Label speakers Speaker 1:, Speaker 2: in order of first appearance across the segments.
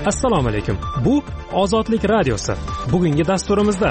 Speaker 1: Assalomu alaykum. Bu Ozodlik radiosi. Bugungi dasturimizda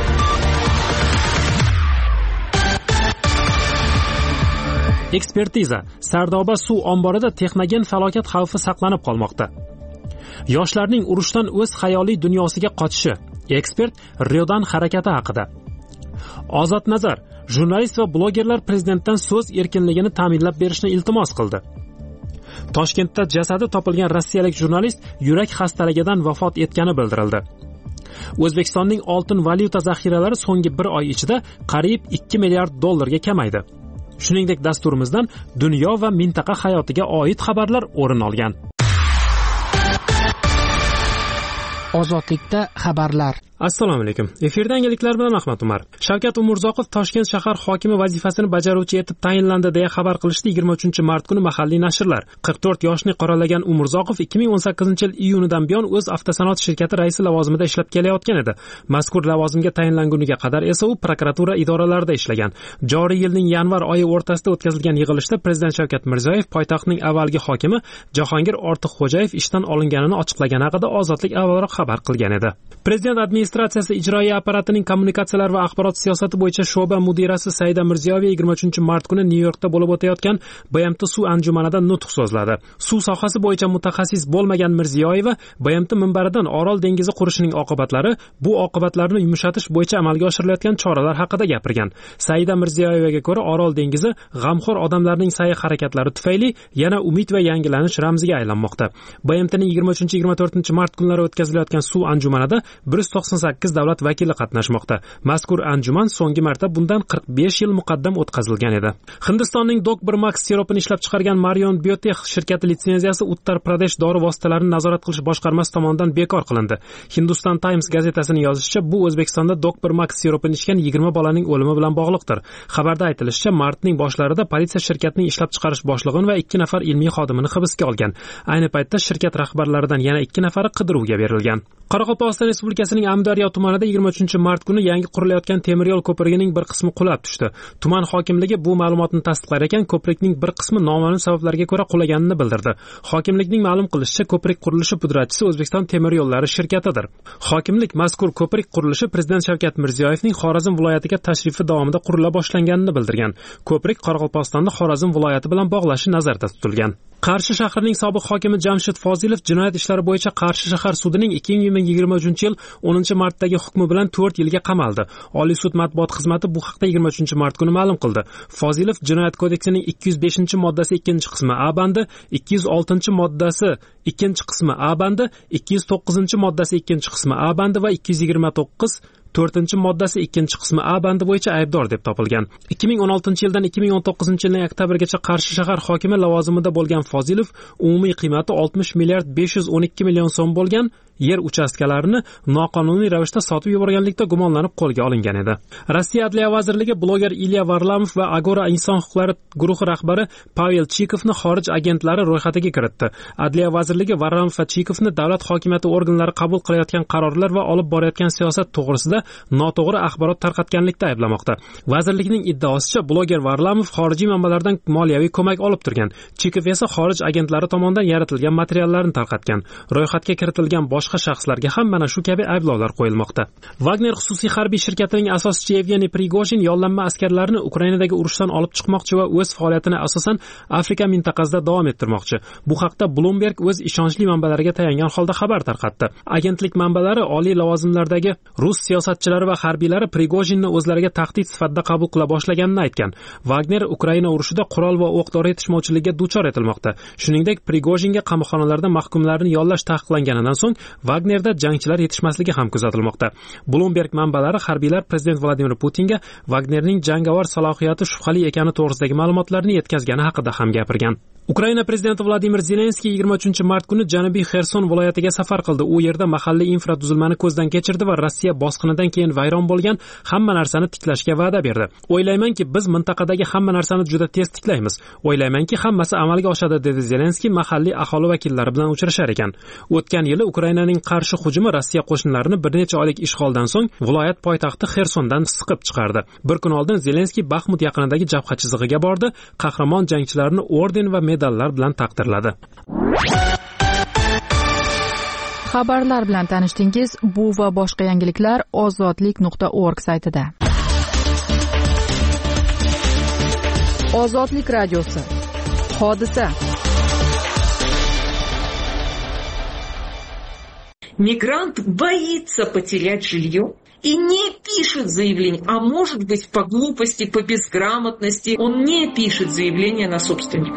Speaker 1: ekspertiza. Sardoba suv omborida texnogen falokat xavfi saqlanib qolmoqda. Yoshlarning urushdan o'z xayoliy dunyosiga qochishi. Ekspert Riodan harakati haqida. Ozod nazar. Jurnalist va blogerlar prezidentdan so'z erkinligini ta'minlab berishni iltimos qildi. Toshkentda jasadi topilgan rossiyalik jurnalist yurak xastaligidan vafot etgani bildirildi. O'zbekistonning oltin valyuta zaxiralari so'nggi bir oy ichida qariyb 2 milliard dollarga kamaydi. Shuningdek, dasturimizdan dunyo va mintaqa hayotiga oid xabarlar o'rin olgan.
Speaker 2: Ozodlikda xabarlar.
Speaker 1: Assalomu alaykum. Efirda yangiliklar bilan Ahmad Umar. Shavkat Umurzoqov Toshkent shahar hokimi vazifasini bajaruvchi etib tayinlandi deya xabar qilishdi 23-mart kuni mahalliy nashrlar. 44 yoshni qoralagan Umurzoqov 2018-yil iyunidan buyon o'z avtosanoat shirkati raisi lavozimida ishlab kelayotgan edi. Mazkur lavozimga tayinlanguniga qadar esa u prokuratura idoralarida ishlagan. Joriy yilning yanvar oyi o'rtasida o'tkazilgan yig'ilishda Prezident Shavkat Mirziyoyev poytaxtning avvalgi hokimi Jahongir Ortiqxo'jayev ishdan olinganini ochiqlagani haqida Ozodlik avvalroq xabar qilgan edi. Prezident administratsiyasi ijroiya apparatining kommunikatsiyalar va axborot siyosati bo'yicha sho'ba mudirasi Saida Mirziyoyeva 23-mart kuni Nyu-Yorkda bo'lib o'tayotgan BMT suv anjumanida nutq so'zladi. Suv sohasi bo'yicha mutaxassis bo'lmagan Mirziyoyeva BMT minbaridan Orol dengizi qurishining oqibatlari, bu oqibatlarni yumshatish bo'yicha amalga oshirilayotgan choralar haqida gapirgan. Saida Mirziyoyevaga ko'ra, Orol dengizi g'amxo'r odamlarning sa'y-harakatlari tufayli yana umid va yangilanish ramziga aylanmoqda. BMTning 23-24-mart kunlari o'tkazilayotgan suv anjumanida 198 davlat vakili qatnashmoqda. Mazkur anjuman so'nggi marta bundan 45 yil muqaddam o'tkazilgan edi. Hindistonning Dok1 Max siropini ishlab chiqargan Marion Biotech shirkati litsenziyasi Uttar Pradesh dori vositalarini nazorat qilish boshqarmasi tomonidan bekor qilindi. Hindustan Times gazetasining yozishicha, bu O'zbekistonda Dok1 Max siropini ichgan 20 bolaning o'limi bilan bog'liqdir. Xabarda aytilishicha, martning boshlarida politsiya shirkatning ishlab chiqarish boshlig'ini va 2 nafar ilmiy xodimini hibsga olgan. Ayni paytda shirkat rahbarlaridan yana 2 nafari qidiruvga berilgan. Qoraqalpog'iston Respublikasining Amudaryo tumanida 23-mart kuni yangi qurilayotgan temir yo'l ko'prigining bir qismi qulab tushdi. Tuman hokimligi bu ma'lumotni tasdiqlar ekan, ko'prikning bir qismi noma'lum sabablarga ko'ra qulaganini bildirdi. Hokimlikning ma'lum qilishicha, ko'prik qurilishi pudratchisi O'zbekiston temir yo'llari shirkatidir. Hokimlik mazkur ko'prik qurilishi Prezident Shavkat Mirziyoyevning Xorazm viloyatiga tashrifi davomida qurila boshlanganini bildirgan. Ko'prik Qoraqalpog'istonda Xorazm viloyati bilan bog'lashi nazarda tutilgan. Qarshi shahrining sobiq hokimi Jamshid Fozilov jinoyat ishlari bo'yicha Qarshi shahar sudining 2023-yil 10-martdagi hukmi bilan 4 yilga qamaldi. Oliy sud matbuot xizmati bu haqda 23-mart kuni ma'lum qildi. Fozilov Jinoyat kodeksining 205-moddasi 2-qismi A bandi, 206-moddasi 2-qismi A bandi, 209-moddasi 2-qismi A bandi va 229 4-moddasi 2-qismi A bandi bo'yicha aybdor deb topilgan. 2016-yildan 2019-yilning oktabrgacha Qarshi shahar hokimi lavozimida bo'lgan Fozilov umumiy qiymati 60 milliard 512 million so'm bo'lgan yer uchastkalarini noqonuniy ravishda sotib yuborganlikda gumonlanib qo'lga olingan edi. Rossiya Adliya vazirligi bloger Ilya Varlamov va Agora inson huquqlari guruhi rahbari Pavel Chikovni xorij agentlari ro'yxatiga kiritdi. Adliya vazirligi Varlamov va Chikovni davlat hokimiyati organlari qabul qilayotgan qarorlar va olib borayotgan siyosat to'g'risida noto'g'ri axborot tarqatganlikda ayblamoqda. Vazirlikning iddaosicha, bloger Varlamov xorijiy manbalardan moliyaviy ko'mak olib turgan. Chikov esa xorij agentlari tomonidan yaratilgan materiallarni tarqatgan. Ro'yxatga kiritilgan boshqa shaxslarga ham mana shu kabi ayblovlar qo'yilmoqda. Wagner xususiy harbiy shirkatining asoschisi Yevgeniy Prigojin yollanma askarlarni Ukrainadagi urushdan olib chiqmoqchi va o'z faoliyatini asosan Afrika mintaqasida davom ettirmoqchi. Bu haqda Bloomberg o'z ishonchli manbalariga tayangan holda xabar tarqatdi. Agentlik manbalari oliy lavozimlardagi rus siyosatchilari va harbiylari Prigojinni o'zlariga tahdid sifatida qabul qila boshlaganini aytgan. Wagner Ukraina urushida qurol va o'q-dori yetishmovchiligiga duchor etilmoqda. Shuningdek, Prigojinga qamoqxonalarda mahkumlarni yollash taqiqlanganidan so'ng Wagnerda jangchilar yetishmasligi ham kuzatilmoqda. Bloomberg manbalari harbiylar Prezident Vladimir Putinga Wagnerning jangovar salohiyati shubhali ekani to'g'risidagi ma'lumotlarni yetkazgani haqida ham gapirgan. Ukraina prezidenti Vladimir Zelenskiy 23-mart kuni Janubiy Xerson viloyatiga safar qildi. U yerda mahalliy infratuzilmani ko'zdan kechirdi va Rossiya bosqinidan keyin vayron bo'lgan hamma narsani tiklashga va'da berdi. O'ylaymanki, biz mintaqadagi hamma narsani juda tez tiklaymiz. O'ylaymanki, hammasi amalga oshadi, dedi Zelenskiy mahalliy aholi vakillari bilan uchrashar ekan. O'tgan yili Ukrainaning qarshi hujumi Rossiya qo'shinlarini bir necha oylik ishg'oldan so'ng viloyat poytaxti Xersondan siqib chiqardi. Bir kun oldin Zelenskiy Baxmut yaqinidagi jabha chizig'iga bordi, qahramon jangchilarni orden va medallar bilan taqdirladi.
Speaker 2: Xabarlar bilan tanishdingiz. Bu va boshqa yangiliklar ozodlik.org saytida. Ozodlik radiosi. Hodisa.
Speaker 3: Мигрант боится потерять жилье и не пишет заявление, а может быть по глупости, по безграмотности, он не пишет заявление на собственника.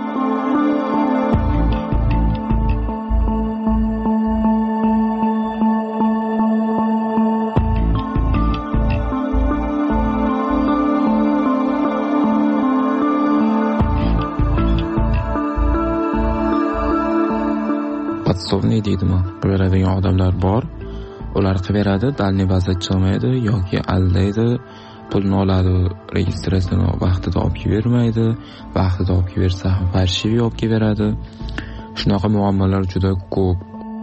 Speaker 4: Podsovniy deydimi? Beradigan odamlar bor. Ular qilaveradi, dalniy vaziyat chiqmaydi yoki aldaydi, pulni oladi, registratsiyani vaqtida olib bermaydi, vaqtida olib bersa ham farshiviy olib beradi. Shunaqa muammolar juda ko'p.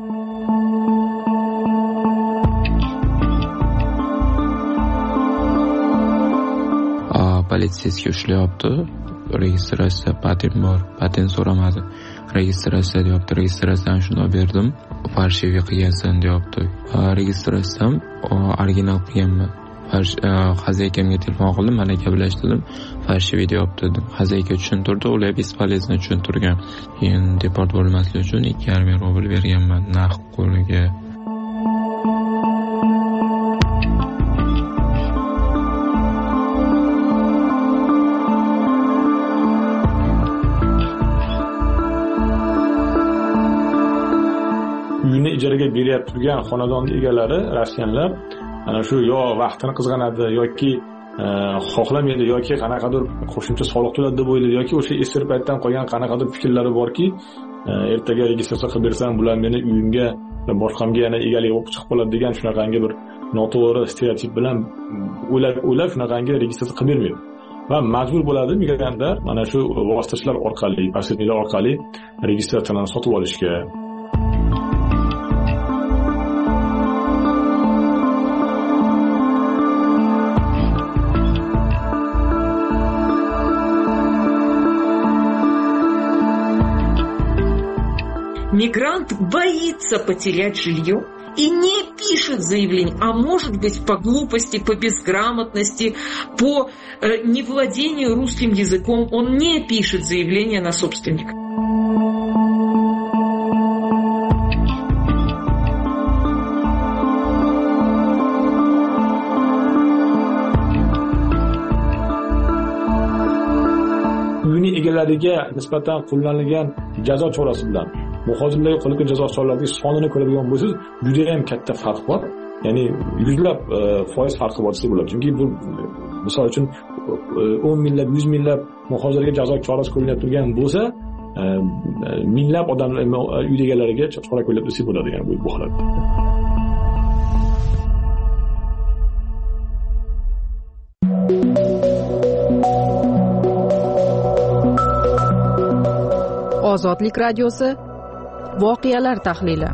Speaker 4: Politsiyasiga ushlayapti. Registratsiya patent bor, patent so'ramadi. Registratsiya deyapti, registratsiyani shunday berdim, farshiviy qilgansan deyapti. Registratsiyam original qilganman. Xazayikamga telefon qildim, malaka bilan ishladim, farshiviy deyapti dedim. Xazayika tushuntirdi, ular bespolezno tushuntirgan. Keyin deport bo'lmaslik uchun 2,5 rubl berganman naqd qo'liga.
Speaker 5: Uyini ijaraga beryapti turgan xonadon egalari, rossiyanlar ana shu yo vaqtini qizg'anadi yoki xohlamaydi yoki qanaqadir qo'shimcha soliq to'ladi deb o'ylaydi yoki o'sha eski paytdan qolgan qanaqadir fikrlari borki, ertaga registratsiya qilib bersam bular meni uyimga boshqamga yana egalik bo'lib chiqib qoladi degan shunaqangi bir noto'g'ri stereotip bilan o'ylab shunaqangi registratsiya qilib bermaydi. Va majbur bo'ladi migrantlar mana shu vositachilar orqali, posredniklar orqali registratsiyani sotib olishga.
Speaker 3: Мигрант боится потерять жилье и не пишет заявление, а может быть по глупости, по безграмотности, по невладению русским языком, он не пишет заявление на собственника.
Speaker 5: Uyini egalariga nisbatan qo'llanilgan jazo chorasi bilan muhojirlarga qo'llangan jazo choralarining sonini ko'radigan bo'lsangiz, juda ham katta farq bor. Ya'ni yuzlab foiz farqi bor desa bo'ladi. Chunki bu misol uchun 10 minglab, 100 minglab muhojirlarga jazo chorasi qo'llanib turgan bo'lsa, minglab odamlar uy egalariga chora qo'llab desa bo'ladi, ya'ni bu holatda.
Speaker 2: Ozodlik radiosi. Voqealar tahlili.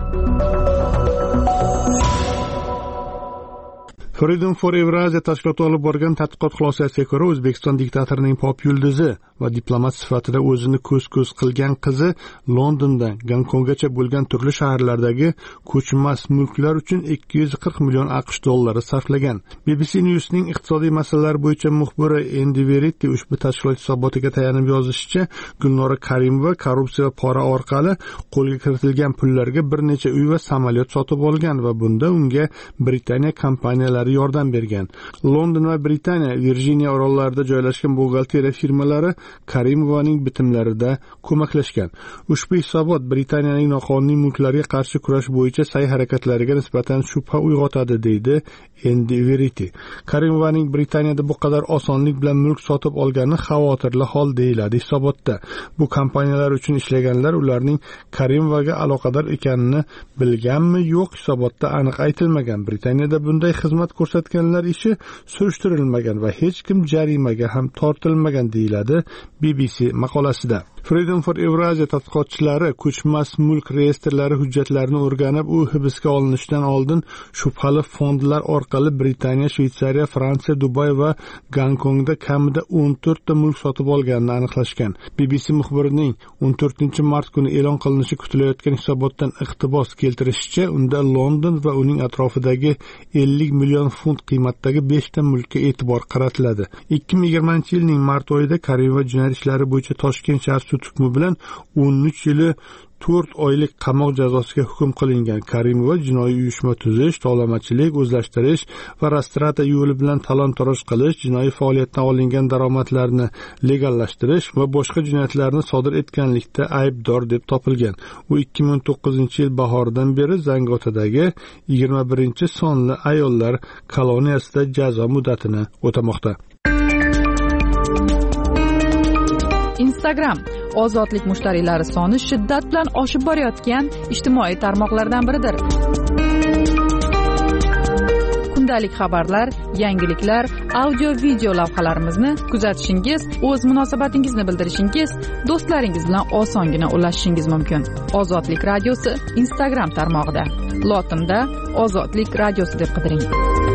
Speaker 6: Freedom for Eurasia tashkiloti olib borgan tadqiqot xulosasiga ko'ra, O'zbekiston diktatorining pop yulduzi va diplomat sifatida o'zini ko'z-ko'z qilgan qizi Londondan Gonkonggacha bo'lgan turli shaharlardagi ko'chmas mulklar uchun 240 million AQSh dollari sarflagan. BBC News'ning iqtisodiy masalalar bo'yicha muxbiri Andy Verity ushbu tashkilot hisobotiga tayanib yozishicha, Gulnora Karimova korrupsiya va pora orqali qo'lga kiritilgan pullarga bir necha uy va samolyot sotib olgan va bunda unga Britaniya kompaniyalari yordam bergan. London va Britaniya Virjiniya orollarida joylashgan buxgalteriya firmalari Karimovaning bitimlarida ko'maklashgan. Ushbu hisobot Britaniyaning noqonuniy mulklarga qarshi kurash bo'yicha sa'y-harakatlariga nisbatan shubha uyg'otadi, deydi Andy Verity. Karimovaning Britaniyada bu qadar osonlik bilan mulk sotib olgani xavotirli hol, deyiladi hisobotda. Bu kompaniyalar uchun ishlaganlar ularning Karimovaga aloqador ekanini bilganmi, yo'q, hisobotda aniq aytilmagan. Britaniyada bunday xizmat ko'rsatganlar ishi surishtirilmagan va hech kim jarimaga ham tortilmagan, deyiladi BBC maqolasida. Freedom for Eurasia tadqiqotchilari ko'chmas mulk reyestrlari hujjatlarini o'rganib, u hibsga olinishidan oldin shubhali fondlar orqali Britaniya, Shveysariya, Fransiya, Dubay va Gonkongda kamida 14 ta mulk sotib olganini aniqlashgan. BBC muxbirining 14-mart kuni e'lon qilinishi kutilayotgan hisobotdan iqtibos keltirishicha, unda London va uning atrofidagi 50 million funt qiymatdagi 5 ta mulkka e'tibor qaratiladi. 2020-yilning mart oyida Karimova jinoyat ishlari bo'yicha Toshkent shahar sud hukmi bilan 13 yili 4 oylik qamoq jazosiga hukm qilingan. Karimova jinoiy uyushma tuzish, tovlamachilik, o'zlashtirish va rastrata yo'li bilan talon-toroj qilish, jinoiy faoliyatdan olingan daromadlarni legallashtirish va boshqa jinoyatlarni sodir etganlikda aybdor deb topilgan. U 2009-yil bahoridan beri Zangotadagi 21-sonli ayollar koloniyasida jazo muddatini o'tamoqda.
Speaker 2: Instagram ozodlik mushtariylari soni shiddat bilan oshib borayotgan ijtimoiy tarmoqlardan biridir. Kundalik xabarlar, yangiliklar, audio-video lavhalarimizni kuzatishingiz, o'z munosabatingizni bildirishingiz, do'stlaringiz bilan osongina ulashishingiz mumkin. Ozodlik radiosi Instagram tarmog'ida. Lotinda Ozodlik radiosi deb qidiring.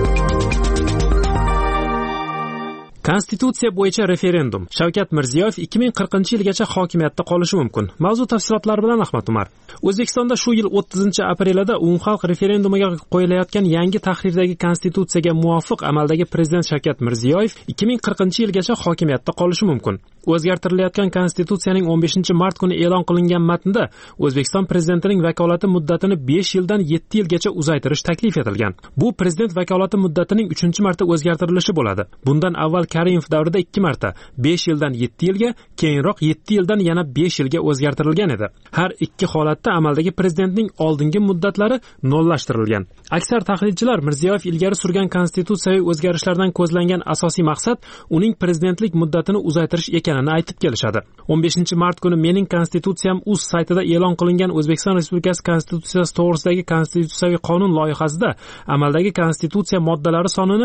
Speaker 1: Konstitutsiya bo'yicha referendum. Shavkat Mirziyoyev 2040-yilgacha hokimiyatda qolishi mumkin. Mavzu tafsilotlari bilan Ahmad Umar. O'zbekistonda shu yil 30-aprelida umumxalq referendumiga qo'yilayotgan yangi tahrirdagi konstitutsiyaga muvofiq amaldagi prezident Shavkat Mirziyoyev 2040-yilgacha hokimiyatda qolishi mumkin. O'zgartirilayotgan konstitutsiyaning 15-mart kuni e'lon qilingan matnda O'zbekiston prezidentining vakolati muddatini 5 yildan 7 yilgacha uzaytirish taklif etilgan. Bu prezident vakolati muddatining 3-marta o'zgartirilishi bo'ladi. Bundan avval Karimov davrida 2 marta 5 yildan 7 yilga, keyinroq 7 yildan yana 5 yilga o'zgartirilgan edi. Har ikki holatda amaldagi prezidentning oldingi muddatlari nollashtirilgan. Aksar tahlilchilar Mirziyoyev ilgari surgan konstitutsiyaviy o'zgarishlardan ko'zlangan asosiy maqsad uning prezidentlik muddatini uzaytirish ekanini aytib kelishadi. 15-mart kuni Mening konstitutsiyam.uz saytida e'lon qilingan O'zbekiston Respublikasi konstitutsiyasi to'g'risidagi konstitutsiyaviy qonun loyihasida amaldagi konstitutsiya moddalari sonini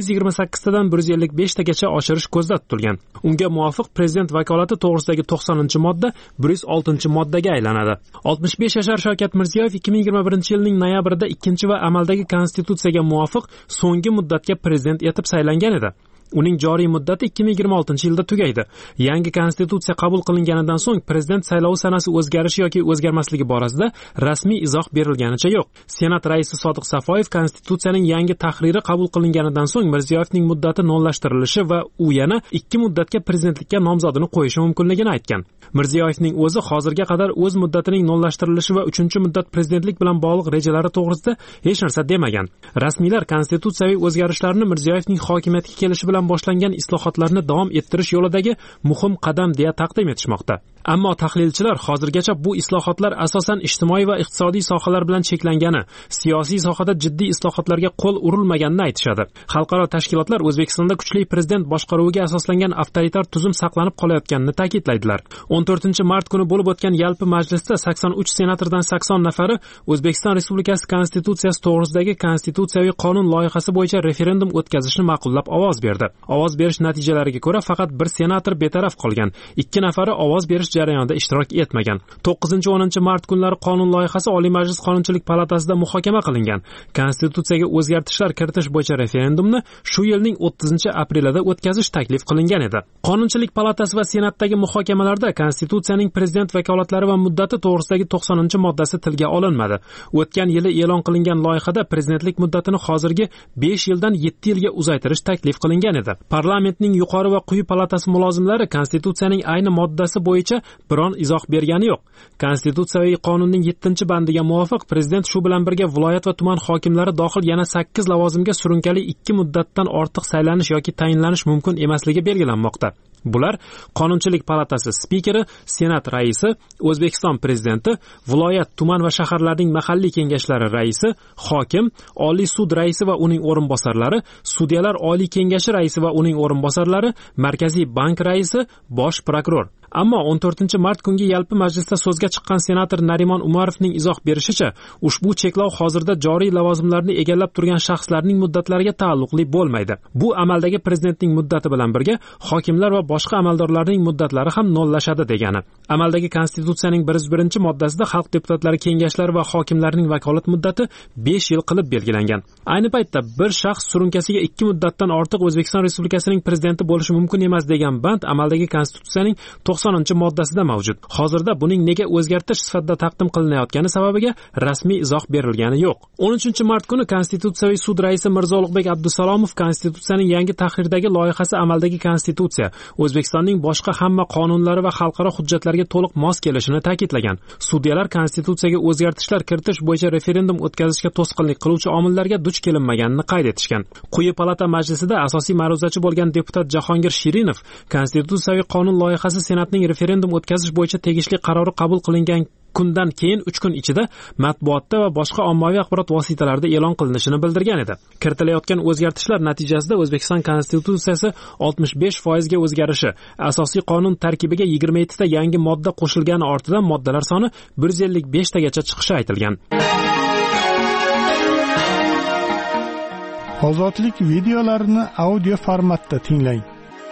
Speaker 1: 128 tadan 155 tagacha oshirish ko'zda tutilgan. Unga muvofiq prezident vakolati to'g'risidagi 90-modda 106-moddaga aylanadi. 65 yashar Shavkat Mirziyoyev 2021-yilning noyabrida 2 va amaldagi konstitutsiyaga muvofiq so'nggi muddatga prezident etib saylangan edi. Uning joriy muddati 2026-yilda tugaydi. Yangi konstitutsiya qabul qilinganidan so'ng prezident saylovi sanasi o'zgarishi yoki o'zgarmasligi borasida rasmiy izoh berilganicha yo'q. Senat raisi Sodiq Safoyev konstitutsiyaning yangi tahriri qabul qilinganidan so'ng Mirziyoyevning muddati nollashtirilishi va u yana 2 muddatga prezidentlikka nomzodini qo'yishi mumkinligini aytgan. Mirziyoyevning o'zi hozirga qadar o'z muddatining nollashtirilishi va 3-muddat prezidentlik bilan bog'liq rejalari to'g'risida hech narsa demagan. Rasmiylar konstitutsiyaviy o'zgarishlarni Mirziyoyevning hokimiyatga kelishi bilan boshlangan islohotlarni davom ettirish yo'lidagi muhim qadam deya taqdim etishmoqda. Ammo tahlilchilar hozirgacha bu islohotlar asosan ijtimoiy va iqtisodiy sohalar bilan cheklangani, siyosiy sohada jiddiy islohotlarga qo'l urilmaganini aytishadi. Xalqaro tashkilotlar O'zbekistonda kuchli prezident boshqaruviga asoslangan avtoritar tuzum saqlanib qolayotganini ta'kidlaydilar. 14-mart kuni bo'lib o'tgan yalpi majlisda 83 senatordan 80 nafari O'zbekiston Respublikasi konstitutsiyasi to'g'risidagi konstitutsiyaviy qonun loyihasi bo'yicha referendum o'tkazishni ma'qullab ovoz berdi. Ovoz berish natijalariga ko'ra faqat bir senator betaraf qolgan. 2 nafari ovoz berish jarayonida ishtirok etmagan. 9-10 mart kunlari qonun loyihasi Oliy Majlis Qonunchilik palatasida muhokama qilingan. Konstitutsiyaga o'zgartishlar kiritish bo'yicha referendumni shu yilning 30-aprelida o'tkazish taklif qilingan edi. Qonunchilik palatasi va senatdagi muhokamalarda konstitutsiyaning prezident vakolatlari va muddati to'g'risidagi 90-moddasi tilga olinmadi. O'tgan yili e'lon qilingan loyihada prezidentlik muddatini hozirgi 5 yildan 7 yilga uzaytirish taklif qilingan edi. Parlamentning yuqori va quyi palatasi mulozimlari konstitutsiyaning ayni moddasi bo'yicha biron izoh bergani yo'q. Konstitutsiyaviy qonunning 7-bandiga muvofiq prezident shu bilan birga viloyat va tuman hokimlari dohil yana 8 lavozimga surunkali 2 muddatdan ortiq saylanish yoki tayinlanish mumkin emasligi belgilanmoqda. Bular Qonunchilik palatasi spikeri, Senat raisi, O'zbekiston prezidenti, viloyat, tuman va shaharlarning mahalliy kengashlari raisi, hokim, Oliy sud raisi va uning o'rinbosarlari, Sudyalar Oliy kengashi raisi va uning o'rinbosarlari, Markaziy bank raisi, bosh prokuror. Ammo 14-mart kungi yalpi majlisda so'zga chiqqan senator Narimon Umarovning izoh berishicha, ushbu cheklov hozirda joriy lavozimlarni egallab turgan shaxslarning muddatlariga taalluqli bo'lmaydi. Bu amaldagi prezidentning muddati bilan birga hokimlar va boshqa amaldorlarning muddatlari ham nollashadi degani. Amaldagi konstitutsiyaning 101-moddasida xalq deputatlari kengashlari va hokimlarning vakolat muddati 5 yil qilib belgilangan. Ayni paytda bir shaxs surunkasiga 2 muddatdan ortiq O'zbekiston Respublikasining prezidenti bo'lishi mumkin emas degan band amaldagi konstitutsiyaning 90-moddasida mavjud. Hozirda buning nega o'zgartirish sifatida taqdim qilinayotgani sababiga rasmiy izoh berilgani yo'q. 13-mart kuni Konstitutsiyaviy sud raisi Mirzo Ulug'bek Abdusalomov Konstitutsiyaning yangi tahrirdagi loyihasi amaldagi konstitutsiya, O'zbekistonning boshqa hamma qonunlari va xalqaro hujjatlarga to'liq mos kelishini ta'kidlagan. Sudyalar Konstitutsiyaga o'zgartirishlar kiritish bo'yicha referendum o'tkazishga to'sqinlik qiluvchi omillarga duch kelinmaganini qayd etishgan. Quyi palata majlisida asosiy ma'ruzachi bo'lgan deputat Jahongir Shirinov Konstitutsiyaviy qonun loyihasi Senatning referendum o'tkazish bo'yicha tegishli qarori qabul qilingan kundan keyin 3 kun ichida matbuotda va boshqa ommaviy axborot vositalarida e'lon qilinishini bildirgan edi. Kiritilayotgan o'zgartirishlar natijasida O'zbekiston Konstitutsiyasi 65% ga o'zgarishi, asosiy qonun tarkibiga 27 ta yangi modda qo'shilgani ortidan moddalar soni 155 tagacha chiqishi aytilgan.
Speaker 6: Ozodlik videolarini audio formatda tinglang.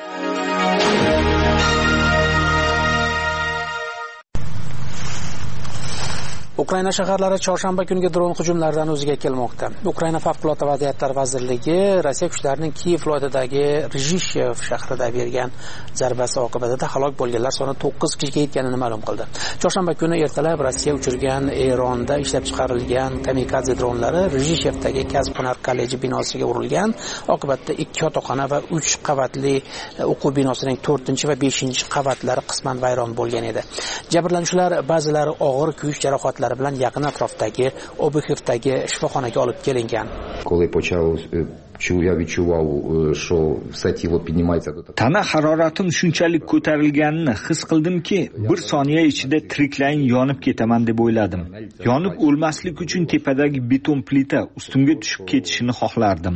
Speaker 7: Ukraina shaharlari chorshanba kuniga dron hujumlaridan o'ziga kelmoqda. Ukraina favqulodda vaziyatlar vazirligi Rossiya kuchlarining Kiyev viloyatidagi Rizhishev shahrida bergan zarbasi oqibatida halok bo'lganlar soni 9 kishiga yetganini ma'lum qildi. Chorshanba kuni ertalab Rossiya uchirgan Eronda ishlab chiqarilgan kamikadze dronlari Rizhishevdagi kasb-hunar kolleji binosiga urilgan. Oqibatda 2 yotoqxona va 3 qavatli o'quv binosining 4 va 5 qavatlari qisman vayron bo'lgan edi. Jabrlanuvchilar ba'zilari og'ir kuyish jarohatlari bilan yaqin atrofdagi Obuxevdagi shifoxonaga olib kelingan.
Speaker 8: Tana haroratim shunchalik ko'tarilganini his qildimki, bir soniya ichida tiriklayin yonib ketaman deb o'yladim. Yonib o'lmaslik uchun tepadagi beton plita ustimga tushib ketishini xohlardim.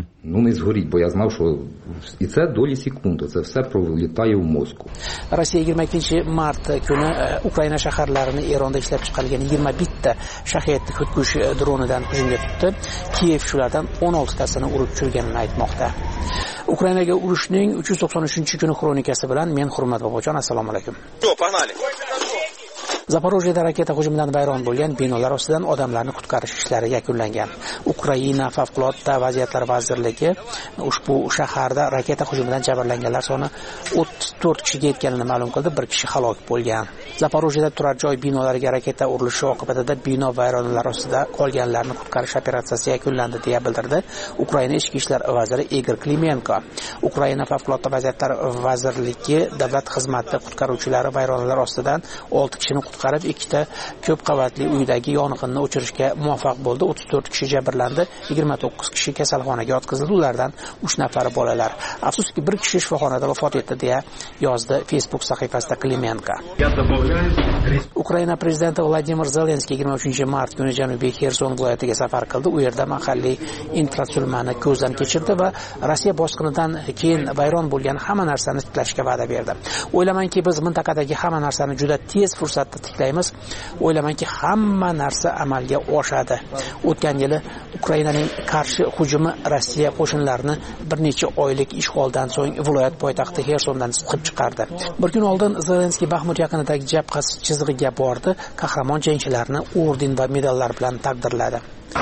Speaker 7: Rossiya 22-mart kuni Ukraina shaharlarini Eronda ishlab chiqarilgan 21 ta shaxiyatli xudkush dronidan hujumga tutdi. Kiyev shulardan 16 tasini urib tushirganini aytmoqda. Ukrainaga urushning 393-kuni xronikasi bilan men Hurmat Bobojon, assalomu alaykum. Zaporojyeda raketa hujumidan vayron bo'lgan binolar ostidan odamlarni qutqarish ishlari yakunlangan. Ukraina favqulodda vaziyatlar vazirligi ushbu shaharda raketa hujumidan jabrlanganlar soni 34 kishiga yetganini ma'lum qildi, 1 kishi halok bo'lgan. Zaporojyeda turar joy binolariga raketa urilishi oqibatida bino vayronalar ostida qolganlarni qutqarish operatsiyasi yakunlandi deya bildirdi Ukraina ichki ishlar vaziri Igor Klimenko. Ukraina favqulodda vaziyatlar vazirligi davlat xizmati qutqaruvchilari vayronalar ostidan 6 kishini qutqarib, 2 ta ko'p qavatli uydagi yong'inni o'chirishga muvaffaq bo'ldi. 34 kishi jabrlandi, 29 kishi kasalxonaga yotqizildi, ulardan 3 nafari bolalar. Afsuski 1 kishi shifoxonada vafot etdi deya yozdi Facebook sahifasida Klimenko. Ukraina prezidenti Vladimir Zelenskiy 23-mart kuni Janubiy Xerson viloyatiga safar qildi. U yerda mahalliy infratuzilmani ko'zdan kechirdi va Rossiya bosqinidan keyin vayron bo'lgan hamma narsani tiklashga va'da berdi. O'ylamanki, biz mintaqadagi hamma narsani juda tez fursatda tiklaymiz. O'ylamanki, hamma narsa amalga oshadi. O'tgan yili Ukrainaning qarshi hujumi Rossiya qo'shinlarini bir necha oylik ishg'oldan so'ng viloyat poytaxti Xersondan chiqib chiqardi. Bir kun oldin Zelenskiy Baxmut yaqinidagi jabha chizig'iga bordi, qahramon jangchilarni orden va medallar bilan taqdirladi.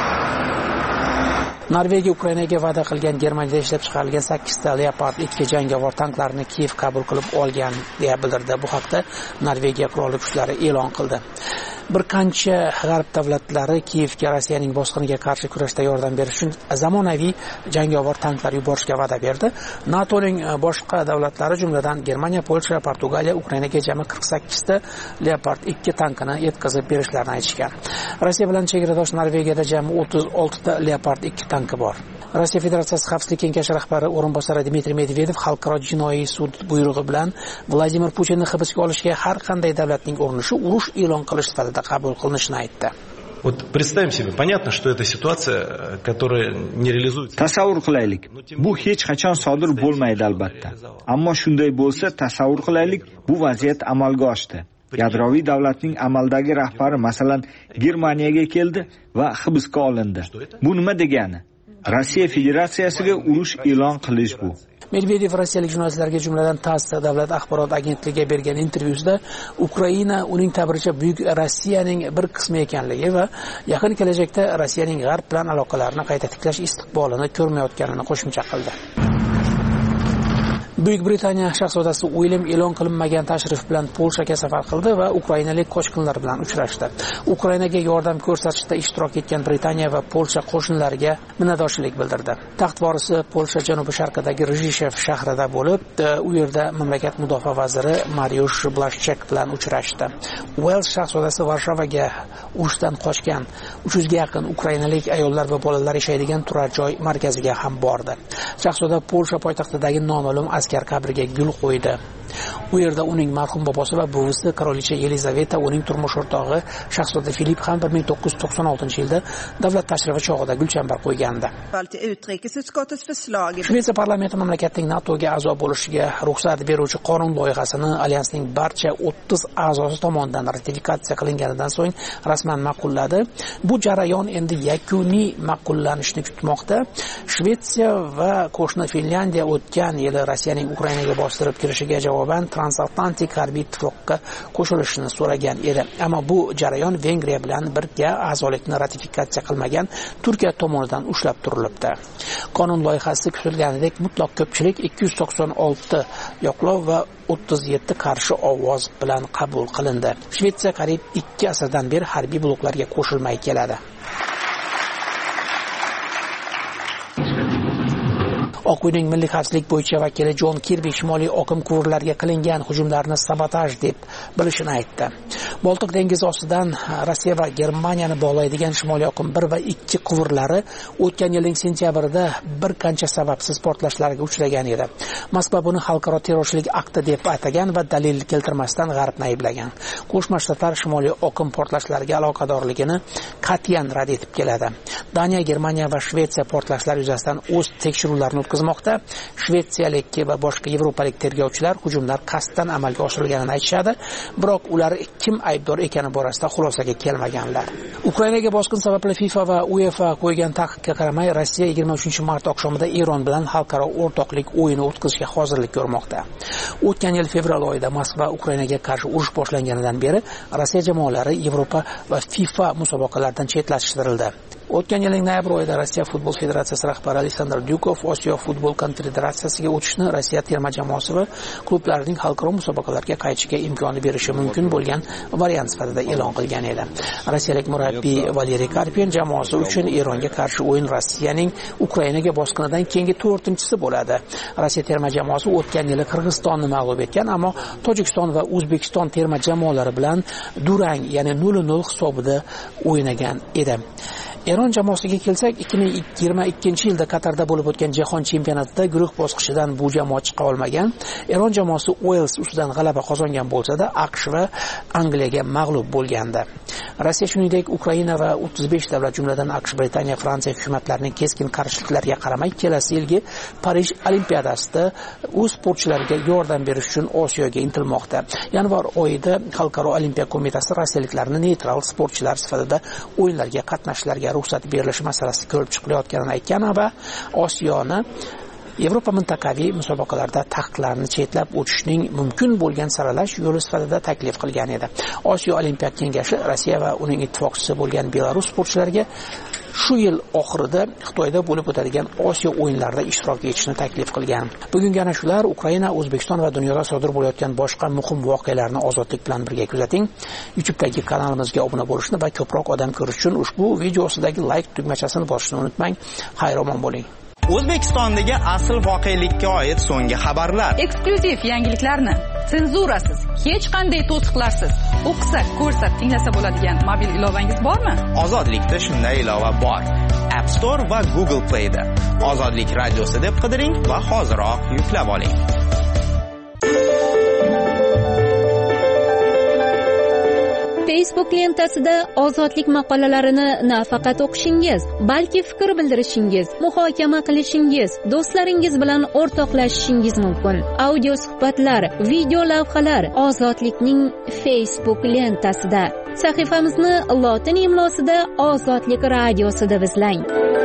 Speaker 7: Norvegiya Ukrainaga va'da qilgan Germaniyada ishlab chiqarilgan 8 ta Leopard 2 jangovar tanklarni Kiyev qabul qilib olgan deya bildirdi. Bu haqda Norvegiya qurolli kuchlari e'lon qildi. Bir qancha g'arb davlatlari Kiyevga Rossiyaning bosqiniga qarshi kurashda yordam berish uchun zamonaviy jangovar tanklar yuborishga va'da berdi. NATOning boshqa davlatlari, jumladan Germaniya, Polsha, Portugaliya Ukrainaga jami 48 ta Leopard 2 tankini yetkazib berishlarini aytishgan. Rossiya bilan chegaradosh Norvegiyada jami 36 ta Leopard 2 tanki bor. Rossiya Federatsiyasi Xavfsizlik kengashi rahbari o'rinbosari Dmitriy Medvedev xalqaro jinoiy sud buyrug'i bilan Vladimir Putinni hibsga olishga har qanday davlatning urinishi urush e'lon qilish sifatida qabul qilinishini aytdi.
Speaker 9: Вот представим себе, понятно, что это ситуация, которая не реализуется.
Speaker 8: Tasavvur qilaylik. Bu hech qachon sodir bo'lmaydi albatta. Ammo shunday bo'lsa, tasavvur qilaylik, bu vaziyat amalga oshdi. Yadroviy davlatning amaldagi rahbari masalan Germaniyaga keldi va hibsga olindi. Bu nima degani? Rossiya Federatsiyasiga urush e'lon qilish bu.
Speaker 7: Medvedev rossiyalik jurnalistlarga jumladan TASS davlat axborot agentligiga bergan intervyusida Ukraina uning ta'biricha buyuk Rossiyaning bir qismi ekanligi va yaqin kelajakda Rossiyaning g'arb bilan aloqalarini qayta tiklash istiqbolini ko'rmayotganini qo'shimcha qildi. Buyuk Britaniya shahzodasi Uilyam e'lon qilinmagan tashrif bilan Polshaga safar qildi va ukrainalik qochqinlar bilan uchrashdi. Ukrainaga yordam ko'rsatishda ishtirok etgan Britaniya va Polsha qo'shinlariga minnatdorchilik bildirdi. Taxt vorisi Polsha janubi-sharqidagi Rzhishev shahrida bo'lib, u yerda mamlakat mudofaa vaziri Mariusz Blaszczak bilan uchrashdi. Wales shahzodasi Varshovaga urushdan qochgan 300 ga yaqin ukrainalik ayollar va bolalar yashaydigan turar joy markaziga ham bordi. Shahzoda Polsha poytaxtidagi noma'lum askar qabriga gul qo'ydi. U yerda uning marhum bobosi va buvisi qirolicha Yelizaveta, uning turmush o'rtog'i shahzoda Filip ham 1996-yilda davlat tashrifi chog'ida gulchambar qo'ygandi. Shvetsiya parlamenti mamlakatning NATOga a'zo bo'lishiga ruxsat beruvchi qonun loyihasini alyansning barcha 30 a'zosi tomonidan ratifikatsiya qilinganidan so'ng rasman ma'qulladi. Bu jarayon endi yakuniy ma'qullanishni kutmoqda. Shvetsiya va qo'shni Finlyandiya o'tgan yili Rossiyaning Ukrainaga bostirib kirishiga javoban transatlantik harbiy ittifoqqa qo'shilishni so'ragan edi. Ammo bu jarayon Vengriya bilan birga a'zolikni ratifikatsiya qilmagan Turkiya tomonidan ushlab turilibdi. Qonun loyihasi kutilganidek mutlaq ko'pchilik 296 yoqlov va 37 qarshi ovoz bilan qabul qilindi. Shvetsiya qariyb 2 asrdan beri harbiy bloklarga qo'shilmay keladi. Oq uyning milliy xavfsizlik bo'yicha vakili Jon Kirbi shimoliy oqim quvurlariga qilingan hujumlarni sabotaj deb bilishini aytdi. Boltiq dengizi ostidan Rossiya va Germaniyani bog'laydigan shimoliy oqim 1 va 2 quvurlari o'tgan yilning sentyabrida bir qancha sababsiz portlashlarga uchragan edi. Moskva buni xalqaro terrorchilik akti deb atagan va dalil keltirmasdan G'arbni ayblagan. Qo'shma Shtatlar shimoliy oqim portlashlariga aloqadorligini qat'iyan rad etib keladi. Daniya, Germaniya va Shvetsiya portlashlar yuzasidan o'z tekshiruvlarini o'tkazmoqda. Shvetsiyalik va boshqa yevropalik tergovchilar hujumlar qasddan amalga oshirilganini aytishadi, biroq ular kim aybdor ekani borasida xulosaga kelmaganlar. Ukrainaga bosqin sababli FIFA va UEFA qo'ygan taqiqqa qaramay, Rossiya 23-mart oqshomida Eron bilan xalqaro o'rtoqlik o'yini o'tkazishga hozirlik ko'rmoqda. O'tgan yil fevral oyida Moskva Ukrainaga qarshi urush boshlanganidan beri Rossiya jamoalari Yevropa va FIFA musobaqalaridan chetlashtirildi. O'tgan yilning noyabr oyida Rossiya futbol federatsiyasi rahbari Aleksandr Dyukov Osiyo futbol konfederatsiyasiga o'tishni Rossiya terma jamoasi va klublarining xalqaro musobaqalarga qaytishiga imkonni berishi mumkin bo'lgan variant sifatida e'lon qilgan edi. Rossiyalik murabbiy Valeriy Karpin jamoasi uchun Eronga qarshi o'yin Rossiyaning Ukrainaga bosqinidan keyingi 4-chisi bo'ladi. Rossiya terma jamoasi o'tgan yili Qirg'izistonni mag'lub etgan, ammo Tojikiston va O'zbekiston terma jamoalari bilan durang, ya'ni 0-0 hisobida o'ynagan edi. Eron jamoasiga kelsak, 2022-yilda Qatarda bo'lib o'tgan jahon chempionatida guruh bosqichidan bu jamoa chiqa olmagan. Eron jamoasi Wales ustidan g'alaba qozongan bo'lsa-da, AQSh va Angliyaga mag'lub bo'lgandi. Rossiya shuningdek Ukraina va 35 davlat jumladan AQSh, Britaniya, Fransiya hukumatlarining keskin qarshiliklariga qaramay kelasi yilgi Parij Olimpiadasida o'z sportchilariga yordam berish uchun Osiyoga intilmoqda. Yanvar oyida Xalqaro olimpiya qo'mitasi rossiyaliklarni neytral sportchilar sifatida o'yinlarga qatnashlarga ruxsat berilishi masalasi ko'rib chiqilayotganini aytgan va Osiyoni Yevropa mintaqaviy musobaqalarda taqiqlarni chetlab o'tishning mumkin bo'lgan saralash yo'li sifatida taklif qilgan edi. Osiyo olimpiya kengashi Rossiya va uning ittifoqchisi bo'lgan Belarus sportchilariga shu yil oxirida Xitoyda bo'lib o'tadigan Osiyo o'yinlarida ishtirok etishni taklif qilgan. Bugungi ana shular Ukraina, O'zbekiston va dunyoda sodir bo'layotgan boshqa muhim voqealarni ozodlik bilan birga kuzating. YouTube'dagi kanalimizga obuna bo'lishni va ko'proq odam ko'rish uchun ushbu video ostidagi like tugmachasini bosishni unutmang. Xayr-omon bo'ling.
Speaker 10: O'zbekistondagi asl voqelikka oid so'nggi xabarlar,
Speaker 2: eksklyuziv yangiliklarni senzurasiz, hech qanday to'siqlarsiz o'qisa, ko'rsa, tinglasa bo'ladigan mobil ilovangiz bormi?
Speaker 10: Ozodlikda shunday ilova bor. App Store va Google Play da. Ozodlik radiosi deb qidiring va hoziroq yuklab oling.
Speaker 11: Facebook lentasida ozodlik maqolalarini nafaqat o'qishingiz, balki fikr bildirishingiz, muhokama qilishingiz, do'stlaringiz bilan o'rtoqlashishingiz mumkin. Audio suhbatlar, video lavhalar ozodlikning Facebook lentasida. Sahifamizni lotin imlosida Ozodlik radiosi deb izlang.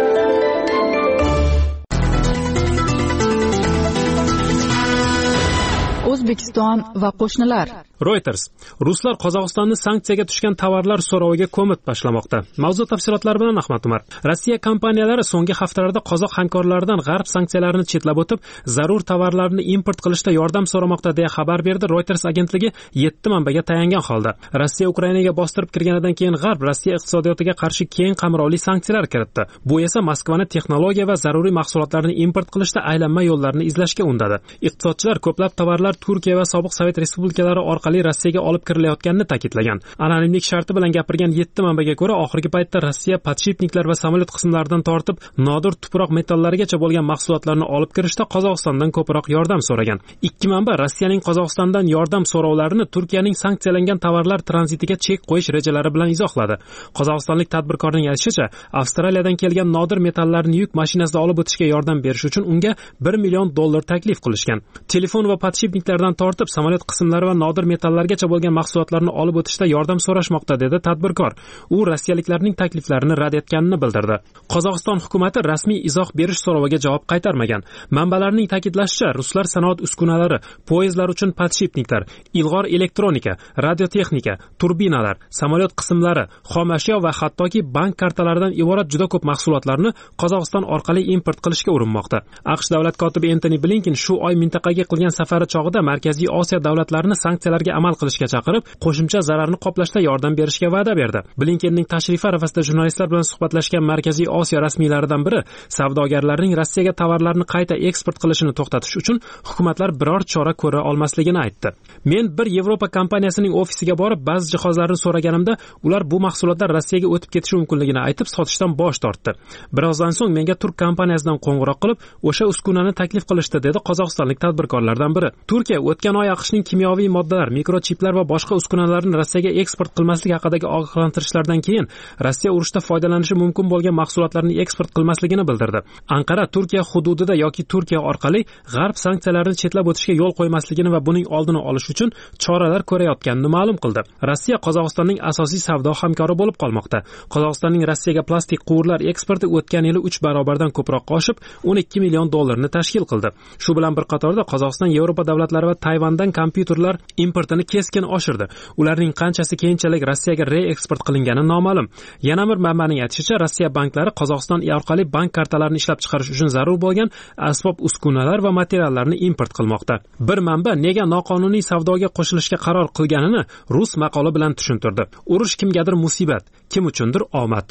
Speaker 2: O'zbekiston va qo'shnilar.
Speaker 1: Reuters: Ruslar Qozog'istonni sanksiyaga tushgan tovarlar so'roviga ko'mib tashlamoqda. Mavzu tafsilotlari bilan Ahmad Umar. Rossiya kompaniyalari so'nggi haftalarda qozoq hamkorlaridan g'arb sanksiyalarini chetlab o'tib, zarur tovarlarni import qilishda yordam so'ramoqda deya xabar berdi Reuters agentligi 7 manbaga tayangan holda. Rossiya Ukrainaga bostirib kirganidan keyin g'arb Rossiya iqtisodiyotiga qarshi keng qamrovli sanksiyalar kiritdi. Bu esa Moskvani texnologiya va zaruriy mahsulotlarni import qilishda aylanma yo'llarni izlashga undadi. Iqtisodchilar ko'plab tovarlar Turkiya va sobiq Sovet respublikalari orqali Rossiyaga olib kirilayotganini ta'kidlagan. Anonimlik sharti bilan gapirgan 7 manbaga ko'ra, oxirgi paytda Rossiya podshipniklar va samolyot qismlaridan tortib nodir tuproq metallarigacha bo'lgan mahsulotlarni olib kirishda Qozog'istondan ko'proq yordam so'ragan. Ikki manba Rossiyaning Qozog'istondan yordam so'rovlarini Turkiyaning sanksiyalangan tovarlar tranzitiga chek qo'yish rejalari bilan izohladi. Qozog'istonlik tadbirkorning aytishicha, Avstraliyadan kelgan nodir metallarni yuk mashinasida olib o'tishga yordam berish uchun unga $1 million taklif qilishgan. Telefon va podshipniklardan tortib samolyot qismlari va nodir metallargacha bo'lgan mahsulotlarni olib o'tishda yordam so'rashmoqda, dedi tadbirkor. U rossiyaliklarning takliflarini rad etganini bildirdi. Qozog'iston hukumati rasmiy izoh berish so'roviga javob qaytarmagan. Manbalarning ta'kidlashicha, ruslar sanoat uskunalari, poyezdlar uchun podshipniklar, ilg'or elektronika, radiotexnika, turbinalar, samolyot qismlari, xom ashyo va hattoki bank kartalaridan iborat juda ko'p mahsulotlarni Qozog'iston orqali import qilishga urinmoqda. AQSh davlat kotibi Antony Blinken shu oy mintaqaga qilgan safari chog'ida Markaziy Osiyo davlatlarini sanksiyalarga amal qilishga chaqirib, qo'shimcha zararni qoplashda yordam berishga va'da berdi. Blinkenning tashrifi arafasida jurnalistlar bilan suhbatlashgan Markaziy Osiyo rasmiylaridan biri savdogarlarning Rossiyaga tovarlarni qayta eksport qilishini to'xtatish uchun hukumatlar biror chora ko'ra olmasligini aytdi. Men bir Yevropa kompaniyasining ofisiga borib, ba'zi jihozlarni so'raganimda, ular bu mahsulotlar Rossiyaga o'tib ketishi mumkinligini aytib, sotishdan bosh tortdi. Birozdan so'ng menga turk kompaniyasidan qo'ng'iroq qilib, o'sha uskunani taklif qilishdi, dedi qozog'istonlik tadbirkorlardan biri. Turkiya o'tgan oy AQShning kimyoviy moddalar, mikrochiplar va boshqa uskunalarni Rossiyaga eksport qilmaslik haqidagi ogohlantirishlardan keyin Rossiya urushda foydalanishi mumkin bo'lgan mahsulotlarni eksport qilmasligini bildirdi. Anqara Turkiya hududida yoki Turkiya orqali g'arb sanksiyalarini chetlab o'tishga yo'l qo'ymasligini va buning oldini olish uchun choralar ko'rayotganini ma'lum qildi. Rossiya Qozog'istonning asosiy savdo hamkori bo'lib qolmoqda. Qozog'istonning Rossiyaga plastik quvurlar eksporti o'tgan yili 3 barobardan ko'proq oshib, $12 million tashkil qildi. Shu bilan bir qatorda Qozog'iston Yevropa davlatlari va Tayvandan kompyuterlar importini keskin oshirdi. Ularning qanchasi keyinchalik Rossiyaga reeksport qilingani noma'lum. Yana bir manbaning aytishicha, Rossiya banklari Qozog'iston orqali bank kartalarini ishlab chiqarish uchun zarur bo'lgan asbob uskunalar va materiallarni import qilmoqda. Bir manba nega noqonuniy savdoga qo'shilishga qaror qilganini rus maqoli bilan tushuntirdi. Urush kimgadir musibat, kim uchundir omad.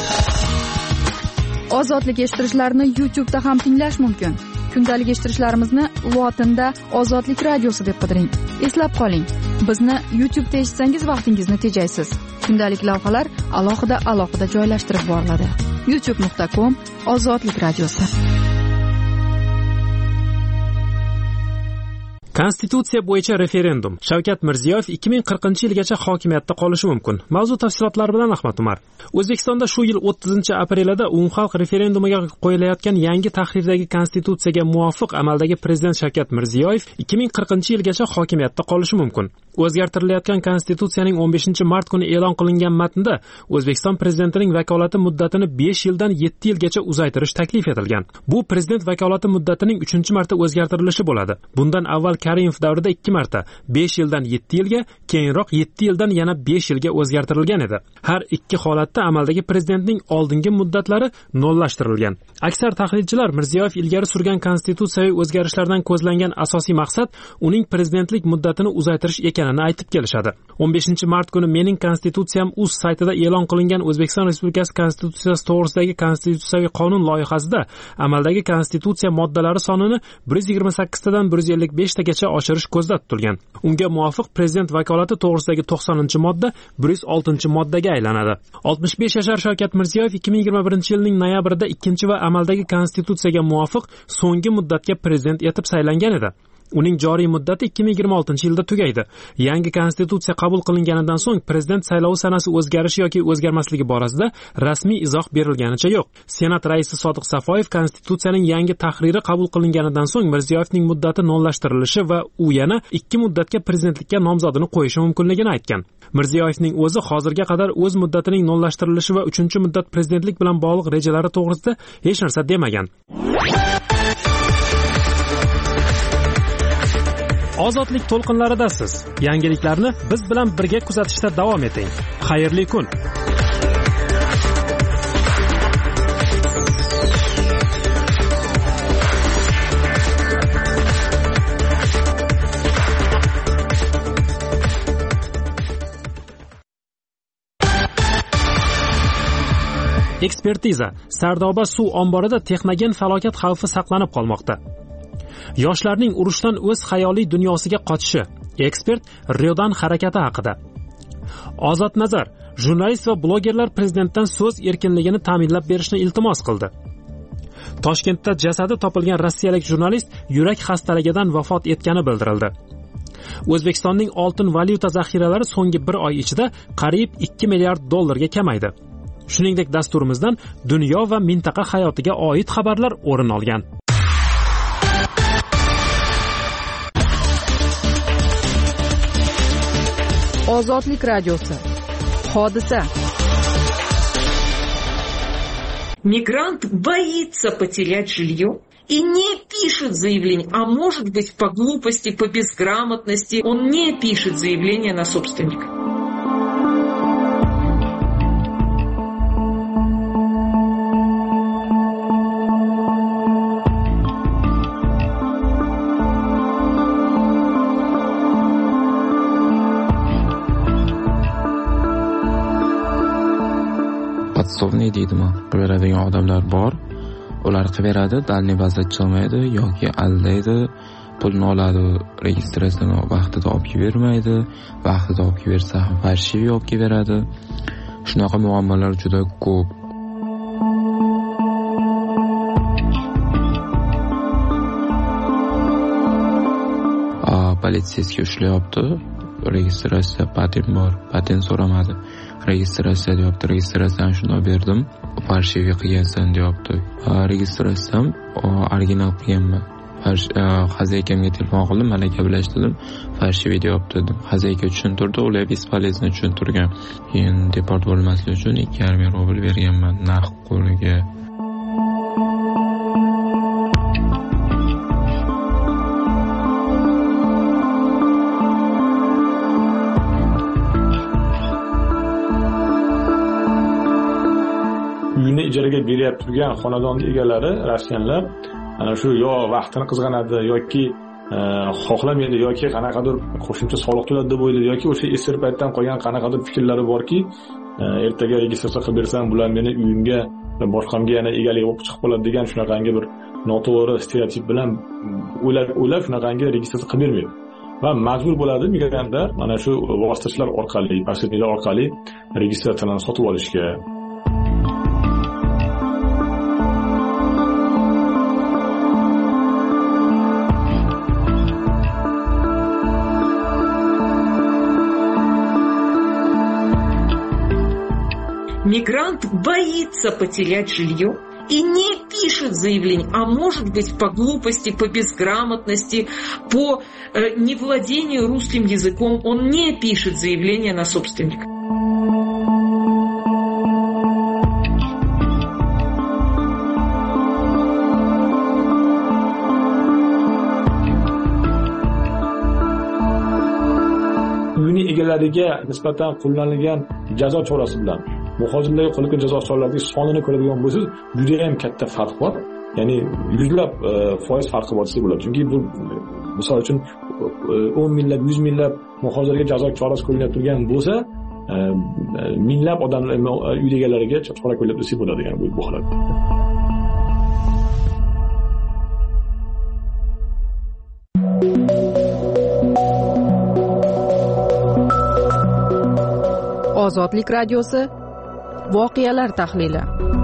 Speaker 2: Ozodlik eshittirishlarni YouTube'da ham tinglash mumkin. Kundalik eshittirishlarimizni lotinda Ozodlik radiosi deb qidiring. Eslab qoling, bizni YouTube'da eshitsangiz vaqtingizni tejaysiz. Kundalik lavhalar alohida joylashtirib boriladi. youtube.com/Ozodlik radiosi.
Speaker 1: Konstitutsiya bo'yicha referendum. Shavkat Mirziyoyev 2040-yilgacha hokimiyatda qolishi mumkin. Mavzu tafsilotlari bilan Ahmad Umar. O'zbekistonda shu yil 30-aprelida umumxalq referendumiga qo'yilayotgan yangi tahrirdagi konstitutsiyaga muvofiq amaldagi prezident Shavkat Mirziyoyev 2040-yilgacha hokimiyatda qolishi mumkin. O'zgartirilayotgan konstitutsiyaning 15-mart kuni e'lon qilingan matnda O'zbekiston prezidentining vakolati muddatini 5 yildan 7 yilgacha uzaytirish taklif etilgan. Bu prezident vakolati muddatining 3-marta o'zgartirilishi bo'ladi. Bundan avval Karimov davrida 2 marta 5 yildan 7 yilga, keyinroq 7 yildan yana 5 yilga o'zgartirilgan edi. Har ikki holatda amaldagi prezidentning oldingi muddatlari nollashtirilgan. Aksar tahlilchilar Mirziyoyev ilgari surgan konstitutsiyaviy o'zgarishlardan ko'zlangan asosiy maqsad uning prezidentlik muddatini uzaytirish ekanini aytib kelishadi. 15-mart kuni Mening konstitutsiyam uz saytida e'lon qilingan O'zbekiston Respublikasi konstitutsiyasi to'g'risidagi konstitutsiyaviy qonun loyihasida amaldagi konstitutsiya moddalari sonini 128 tadan 155 taga gacha oshirish ko'zda tutilgan. Unga muvofiq prezident vakolati to'g'risidagi 90-modda 106-moddaga aylanadi. 65 yashar Shavkat Mirziyoyev 2021-yilning noyabrida 2 va amaldagi konstitutsiyaga muvofiq so'nggi muddatga prezident etib saylangan edi. Uning joriy muddati 2026-yilda tugaydi. Yangi konstitutsiya qabul qilinganidan so'ng prezident saylovi sanasi o'zgarishi yoki o'zgarmasligi borasida rasmiy izoh berilganicha yo'q. Senat raisi Sodiq Safoyev konstitutsiyaning yangi tahriri qabul qilinganidan so'ng Mirziyoyevning muddati nolashtirilishi va u yana 2 muddatga prezidentlikka nomzodini qo'yishi mumkinligini aytgan. Mirziyoyevning o'zi hozirga qadar o'z muddatining nolashtirilishi va 3-muddat prezidentlik bilan bog'liq rejalari to'g'risida hech narsa demagan. Ozodlik to'lqinlaridasiz. Yangiliklarni biz bilan birga kuzatishda davom eting. Xayrli kun. Ekspertiza. Sardoba suv omborida texnogen falokat xavfi saqlanib qolmoqda. Yoshlarning urushdan o'z xayoliy dunyosiga qochishi. Ekspert Riodan harakati haqida. Ozod Nazar, jurnalist va blogerlar prezidentdan so'z erkinligini ta'minlab berishni iltimos qildi. Toshkentda jasadi topilgan rossiyalik jurnalist yurak xastaligidan vafot etgani bildirildi. O'zbekistonning oltin valyuta zaxiralari so'nggi 1 oy ichida qariyb 2 milliard dollarga kamaydi. Shuningdek, dasturimizdan dunyo va mintaqa hayotiga oid xabarlar o'rin olgan.
Speaker 2: Ozodlik radiosi. Hodisa.
Speaker 3: Мигрант боится потерять жилье и не пишет заявление, а может быть по глупости, по безграмотности он не пишет заявление на собственника.
Speaker 4: Podsovniy deydimi? Qilaveradigan odamlar bor. Ular qilaveradi, dalniy bazda chiqmaydi yoki aldaydi, pulni oladi, registratsiyani vaqtida olib bermaydi, vaqtida olib bersa ham farshiy olib beradi. Shunaqa muammolar juda ko'p. Politsiyasiga ushlayapti. Registratsiya patent bor, patent so'ramadi. Registratsiya deyapti, registratsiyani shunday berdim, farshiy qilgansan deyapti. Registratsiyam original qilganman. Xazaykamga telefon qildim, mana gaplashdim, farshiy deyapti dedim. Xazayka tushuntirdi, ular bespolezno tushuntirgan. Keyin deport bo'lmaslik uchun 2,5 rubl berganman naqd qo'liga.
Speaker 5: Uyini ijaraga berib turgan xonadon egalari rossiyanlar ana shu yo vaqtini qizg'anadi yoki xohlamaydi yoki qanaqadir qo'shimcha soliq to'ladi deb o'ylaydi yoki o'sha esir paytdan qolgan qanaqadir fikrlari borki, ertaga registratsiya qilib bersam bular meni uyimga boshqamga yana egalik bo'lib chiqib qoladi degan shunaqangi bir noto'g'ri stereotip bilan o'ylab shunaqangi registratsiya qilib bermaydi. Va majbur bo'ladi migrantlar mana shu vositachilar orqali, posredniklar orqali registratsiyani sotib olishga.
Speaker 3: Мигрант боится потерять жилье и не пишет заявление, а может быть по глупости, по безграмотности, по невладению русским языком он не пишет заявление на собственника.
Speaker 5: Uyini egalariga nisbatan qo'llanilgan jazo chorasi bilan muhojirlarga qo'llangan jazo choralarining sonini ko'radigan bo'lsangiz, juda ham katta farq bor. Ya'ni yuzlab foiz farqi bor desa bo'ladi. Chunki bu misol uchun 10 minglab, 100 minglab muhojirlarga jazo chorasi qo'llanib turgan bo'lsa, minglab odamlar uy egalariga chora qo'llab desa bo'ladi, ya'ni bu holatda.
Speaker 2: Ozodlik radiosi voqealar tahlili.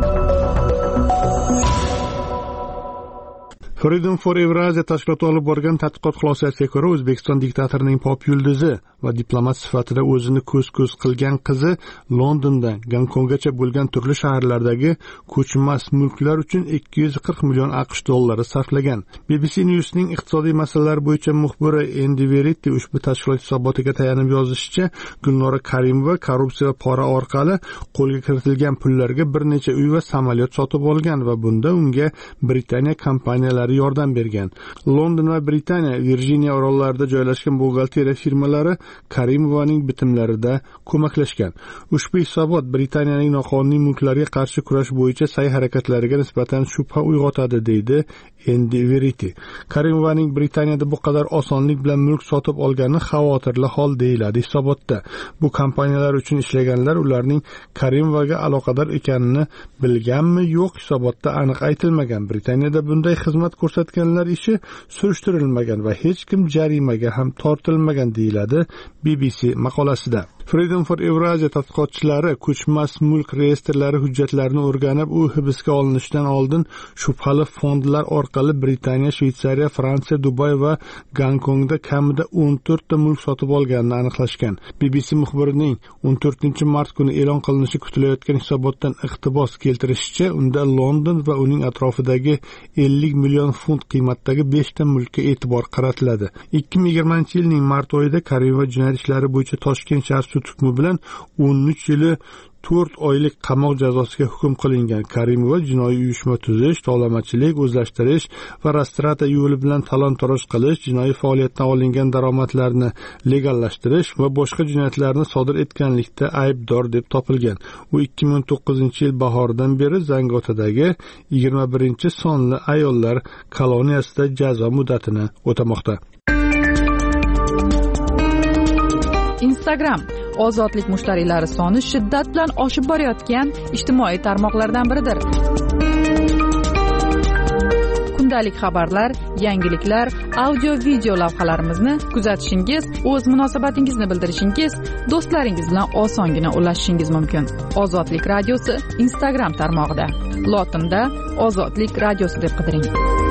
Speaker 6: Freedom for Eurasia tashkiloti olib borgan tadqiqot xulosasiga ko'ra, O'zbekiston diktatorining pop yulduzi va diplomat sifatida o'zini ko'z-ko'z qilgan qizi Londondan Gonkonggacha bo'lgan turli shaharlardagi ko'chmas mulklar uchun 240 million AQSh dollari sarflagan. BBC News'ning iqtisodiy masalalar bo'yicha muxbiri Andy Verity ushbu tashkilot hisobotiga tayanib yozishicha, Gulnora Karimova korrupsiya va pora orqali qo'lga kiritilgan pullarga bir necha uy va samolyot sotib olgan va bunda unga Britaniya kompaniyalari yordam bergan. London va Britaniya Virjiniya orollarida joylashgan buxgalteriya firmalari Karimovaning bitimlarida ko'maklashgan. Ushbu hisobot Britaniyaning noqonuniy mulklarga qarshi kurash bo'yicha sa'y-harakatlariga nisbatan shubha uyg'otadi, deydi Andy Verity. Karimovaning Britaniyada bu qadar osonlik bilan mulk sotib olgani xavotirli hol, deyiladi hisobotda. Bu kompaniyalar uchun ishlaganlar ularning Karimovaga aloqador ekanini bilganmi, yo'q, hisobotda aniq aytilmagan. Britaniyada bunday xizmat ko'rsatganlar ishi surishtirilmagan va hech kim jarimaga ham tortilmagan, deyiladi BBC maqolasida. Freedom for Eurasia tadqiqotchilari ko'chmas mulk reyestrlari hujjatlarini o'rganib, u hibsga olinishidan oldin shubhali fondlar orqali Britaniya, Shveysariya, Fransiya, Dubay va Gonkongda kamida 14 ta mulk sotib olganini aniqlashgan. BBC muxbirining 14-mart kuni e'lon qilinishi kutilayotgan hisobotdan iqtibos keltirishicha, unda London va uning atrofidagi 50 million funt qiymatdagi 5 ta mulkka e'tibor qaratiladi. 2020-yilning mart oyida Karimova jinoyat ishlari bo'yicha Toshkent shahar sud hukmi bilan 13 yili 4 oylik qamoq jazosiga hukm qilingan. Karimova jinoiy uyushma tuzish, tovlamachilik, o'zlashtirish va rastrata yo'li bilan talon-toroj qilish, jinoiy faoliyatdan olingan daromadlarni legallashtirish va boshqa jinoyatlarni sodir etganlikda aybdor deb topilgan. U 2019-yil bahoridan beri Zangotadagi 21-sonli ayollar koloniyasida jazo muddatini o'tamoqda.
Speaker 2: Instagram ozodlik mushtariylari soni shiddat bilan oshib borayotgan ijtimoiy tarmoqlardan biridir. Kundalik xabarlar, yangiliklar, audio-video lavhalarimizni kuzatishingiz, o'z munosabatingizni bildirishingiz, do'stlaringiz bilan osongina ulashishingiz mumkin. Ozodlik radiosi Instagram tarmog'ida. Lotinda Ozodlik radiosi deb qidiring.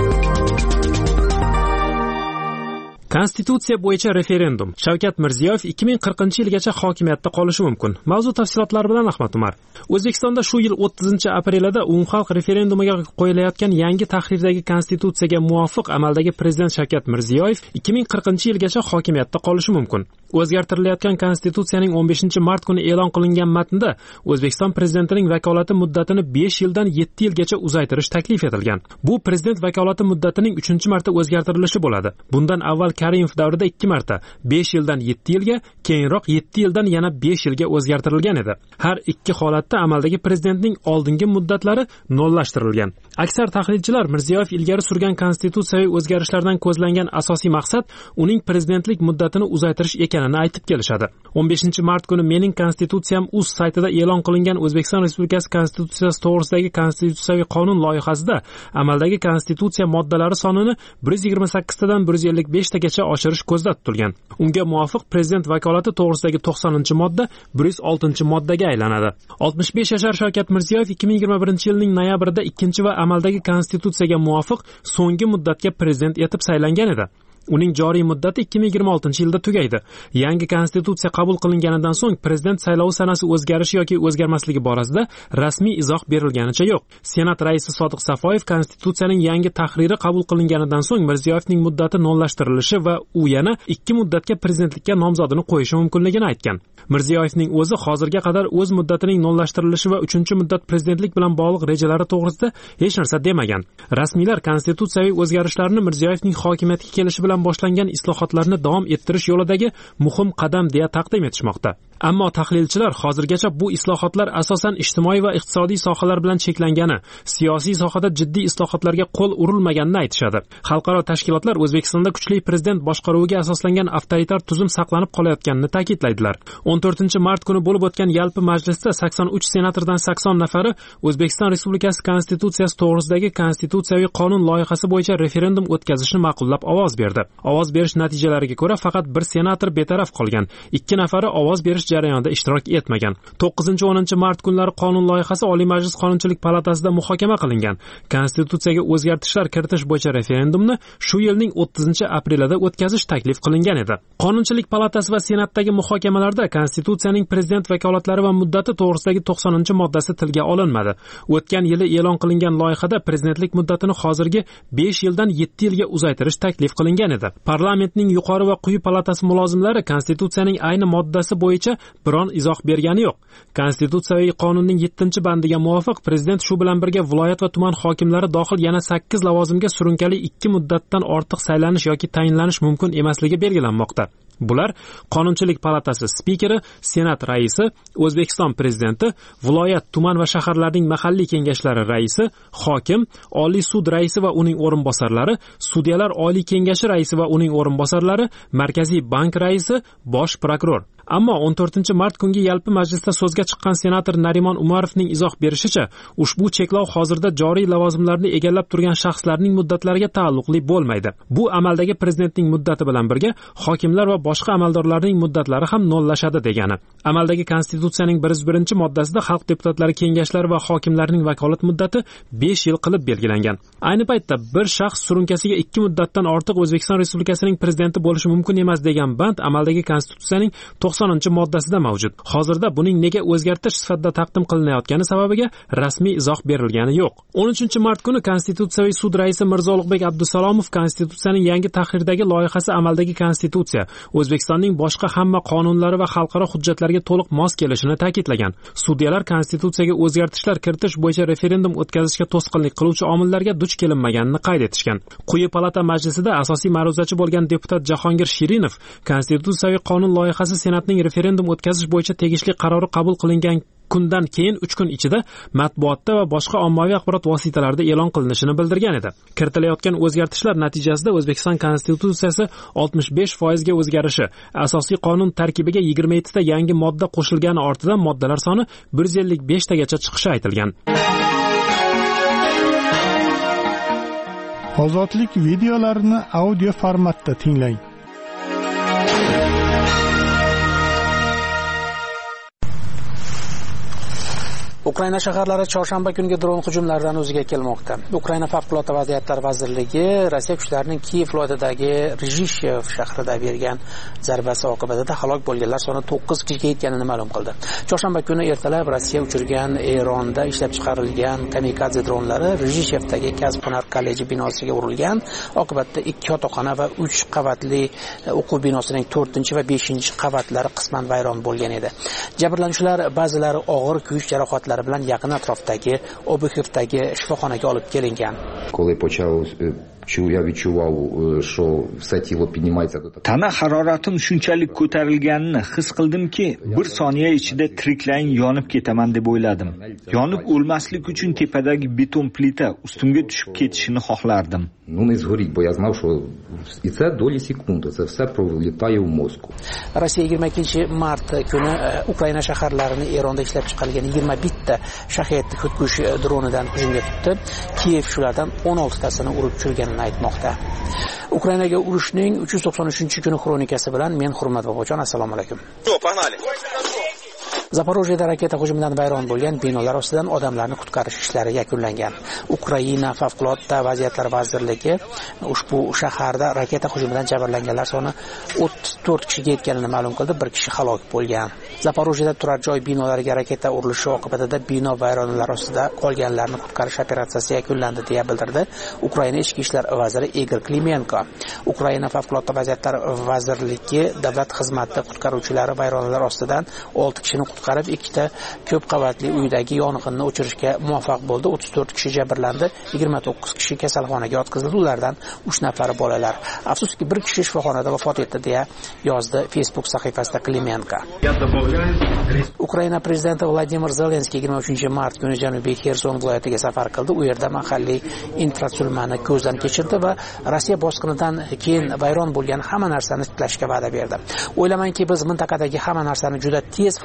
Speaker 1: Konstitutsiya bo'yicha referendum. Shavkat Mirziyoyev 2040-yilgacha hokimiyatda qolishi mumkin. Mavzu tafsilotlari bilan Ahmad Umar. O'zbekistonda shu yil 30-aprelida umumxalq referendumiga qo'yilayotgan yangi tahrirdagi konstitutsiyaga muvofiq amaldagi prezident Shavkat Mirziyoyev 2040-yilgacha hokimiyatda qolishi mumkin. O'zgartirilayotgan konstitutsiyaning 15-mart kuni e'lon qilingan matnda O'zbekiston prezidentining vakolati muddatini 5 yildan 7 yilgacha uzaytirish taklif etilgan. Bu prezident vakolati muddatining 3-marta o'zgartirilishi bo'ladi. Bundan avval Karimov davrida 2 marta 5 yildan 7 yilga, keyinroq 7 yildan yana 5 yilga o'zgartirilgan edi. Har ikki holatda amaldagi prezidentning oldingi muddatlari nollashtirilgan. Aksar tahlilchilar Mirziyoyev ilgari surgan konstitutsiyaviy o'zgarishlardan ko'zlangan asosiy maqsad uning prezidentlik muddatini uzaytirish ekanini aytib kelishadi. 15-mart kuni Mening konstitutsiyam uz saytida e'lon qilingan O'zbekiston Respublikasi konstitutsiyasi to'g'risidagi konstitutsiyaviy qonun loyihasida amaldagi konstitutsiya moddalari sonini 128 tadan 155 tagacha oshirish ko'zda tutilgan. Unga muvofiq prezident vakolati to'g'risidagi 90-modda 106-moddaga aylanadi. 65 yashar Shavkat Mirziyoyev 2021-yilning noyabrida 2 va amaldagi konstitutsiyaga muvofiq so'nggi muddatga prezident etib saylangan edi. Uning joriy muddati 2026-yilda tugaydi. Yangi konstitutsiya qabul qilinganidan so'ng prezident saylovi sanasi o'zgarishi yoki o'zgarmasligi borasida rasmiy izoh berilganicha yo'q. Senat raisi Sodiq Safoyev konstitutsiyaning yangi tahriri qabul qilinganidan so'ng Mirziyoyevning muddati nollashtirilishi va u yana 2 muddatga prezidentlikka nomzodini qo'yishi mumkinligini aytgan. Mirziyoyevning o'zi hozirga qadar o'z muddatining nollashtirilishi va 3-muddat prezidentlik bilan bog'liq rejalari to'g'risida hech narsa demagan. Rasmiylar konstitutsiyaviy o'zgarishlarni Mirziyoyevning hokimiyatga kelishi bilan boshlangan islohotlarni davom ettirish yo'lidagi muhim qadam deya taqdim etishmoqda. Ammo tahlilchilar hozirgacha bu islohotlar asosan ijtimoiy va iqtisodiy sohalar bilan cheklangani, siyosiy sohada jiddiy islohotlarga qo'l urilmaganini aytishadi. Xalqaro tashkilotlar O'zbekistonda kuchli prezident boshqaruviga asoslangan avtoritar tuzum saqlanib qolayotganini ta'kidlaydilar. 14-mart kuni bo'lib o'tgan yalpi majlisda 83 senatordan 80 nafari O'zbekiston Respublikasi konstitutsiyasi to'g'risidagi konstitutsiyaviy qonun loyihasi bo'yicha referendum o'tkazishni ma'qullab ovoz berdi. Ovoz berish natijalariga ko'ra faqat bir senator betaraf qolgan. 2 nafari ovoz berish jarayonida ishtirok etmagan. 9-10 mart kunlari qonun loyihasi Oliy Majlis Qonunchilik palatasida muhokama qilingan. Konstitutsiyaga o'zgartishlar kiritish bo'yicha referendumni shu yilning 30-aprelida o'tkazish taklif qilingan edi. Qonunchilik palatasi va Senatdagi muhokamalarda Konstitutsiyaning prezident vakolatlari va muddati to'g'risidagi 90-moddasi tilga olinmadi. O'tgan yili e'lon qilingan loyihada prezidentlik muddatini hozirgi 5 yildan 7 yilga uzaytirish taklif qilingan edi. Parlamentning yuqori va quyi palatasi mulozimlari Konstitutsiyaning ayni moddasi bo'yicha biron izoh bergani yo'q. Konstitutsiyaviy qonunning 7-bandiga muvofiq prezident shu bilan birga viloyat va tuman hokimlari dohil yana 8 lavozimga surunkali 2 muddatdan ortiq saylanish yoki tayinlanish mumkin emasligi belgilanmoqda. Bular Qonunchilik palatasi spikeri, Senat raisi, O'zbekiston prezidenti, viloyat, tuman va shaharlarning mahalliy kengashlari raisi, hokim, Oliy sud raisi va uning o'rinbosarlari, sudyalar oliy kengashi raisi va uning o'rinbosarlari, Markaziy bank raisi, bosh prokuror. Ammo 14-mart kungi yalpi majlisda so'zga chiqqan senator Narimon Umarovning izoh berishicha, ushbu cheklov hozirda joriy lavozimlarni egallab turgan shaxslarning muddatlariga taalluqli bo'lmaydi. Bu amaldagi prezidentning muddati bilan birga hokimlar va boshqa amaldorlarning muddatlari ham nollashadi degani. Amaldagi Konstitutsiyaning 101-moddasida xalq deputatlari kengashlari va hokimlarning vakolat muddati 5 yil qilib belgilangan. Ayni paytda bir shaxs surunkasiga 2 muddatdan ortiq O'zbekiston Respublikasining prezidenti bo'lishi mumkin emas degan band amaldagi Konstitutsiyaning 90-moddasida mavjud. Hozirda buning nega o'zgartirish sifatida taqdim qilinayotgani sababiga rasmiy izoh berilgani yo'q. 13-mart kuni Konstitutsiyaviy sud raisi Mirzo Ulug'bek Abdusalomov Konstitutsiyaning yangi tahrirdagi loyihasi amaldagi Konstitutsiya, O'zbekistonning boshqa hamma qonunlari va xalqaro hujjatlarga to'liq mos kelishini ta'kidlagan. Sudyalar Konstitutsiyaga o'zgartishlar kiritish bo'yicha referendum o'tkazishga to'sqinlik qiluvchi omillarga duch kelinmaganini qayd etishgan. Quyi palata majlisida asosiy ma'ruzachi bo'lgan deputat Jahongir Shirinov Konstitutsiyaviy qonun loyihasi Senatning referendum o'tkazish bo'yicha tegishli qarori qabul qilingan kundan keyin 3 kun ichida matbuotda va boshqa ommaviy axborot vositalarida e'lon qilinishini bildirgan edi. Kiritilayotgan o'zgartishlar natijasida O'zbekiston Konstitutsiyasi 65% ga o'zgarishi, asosiy qonun tarkibiga 27 ta yangi modda qo'shilgani ortidan moddalar soni 155 tagacha chiqishi aytilgan.
Speaker 6: Ozodlik videolarini audio formatda tinglang.
Speaker 7: Ukraina shaharlari chorshanba kungi dron hujumlaridan o'ziga kelmoqda. Ukraina favqulodda vaziyatlar vazirligi Rossiya kuchlarining Kiyev viloyatidagi Rizhishev shahrida bergan zarbasi oqibatida halok bo'lganlar soni 9 kishiga yetganini ma'lum qildi. Chorshanba kuni ertalab Rossiya uchirgan Eronda ishlab chiqarilgan kamikadze dronlari Rizhishevdagi Kasb-hunar kolleji binosiga urilgan. Oqibatda 2 yotoqxona va 3 qavatli o'quv binosining 4 va 5 qavatlari qisman vayron bo'lgan edi. Jabrlanuvchilar ba'zilari og'ir kuyish jarohatlari bilan yaqin atrofdagi Obuxevdagi shifoxonaga olib kelingan.
Speaker 8: Tana haroratim shunchalik ko'tarilganini his qildimki, bir soniya ichida tiriklayin yonib ketaman deb o'yladim. Yonib o'lmaslik uchun tepadagi beton plita ustimga tushib ketishini xohlardim.
Speaker 7: Rossiya 22-mart kuni Ukraina shaharlarini Eronda ishlab chiqarilgan 21 ta shahed xudkush dronidan hujumga tutdi. Kiyev shulardan 16 tasini urib tushirganini aytmoqda. Ukrainaga urushning 393-kuni xronikasi bilan men Hurmat Bobojon, assalomu alaykum. Zaporojyeda raketa hujumidan vayron bo'lgan binolar ostidan odamlarni qutqarish ishlari yakunlangan. Ukraina favqulodda vaziyatlar vazirligi ushbu shaharda raketa hujumidan jabrlanganlar soni 34 kishiga yetganini ma'lum qildi, 1 kishi halok bo'lgan. Zaporojyeda turar joy binolariga raketa urilishi oqibatida bino vayronalar ostida qolganlarni qutqarish operatsiyasi yakunlandi deya bildirdi Ukraina ichki ishlar vaziri Igor Klimenko. Ukraina favqulodda vaziyatlar vazirligi davlat xizmati qutqaruvchilari vayronalar ostidan 6 kishini qutqarib, 2 ta ko'p qavatli uydagi yong'inni o'chirishga muvaffaq bo'ldi. 34 kishi jabrlandi, 29 kishi kasalxonaga yotqizildi, ulardan 3 nafari bolalar. Afsuski 1 kishi shifoxonada vafot etdi deya yozdi Facebook sahifasida Klimenko. Ukraina prezidenti Vladimir Zelenskiy 23-mart kuni Janubiy Xerson viloyatiga safar qildi. U yerda mahalliy infratuzilmani ko'zdan kechirdi va Rossiya bosqinidan keyin vayron bo'lgan hamma narsani tiklashga va'da berdi. O'ylamanki, biz mintaqadagi hamma narsani juda tez fursatda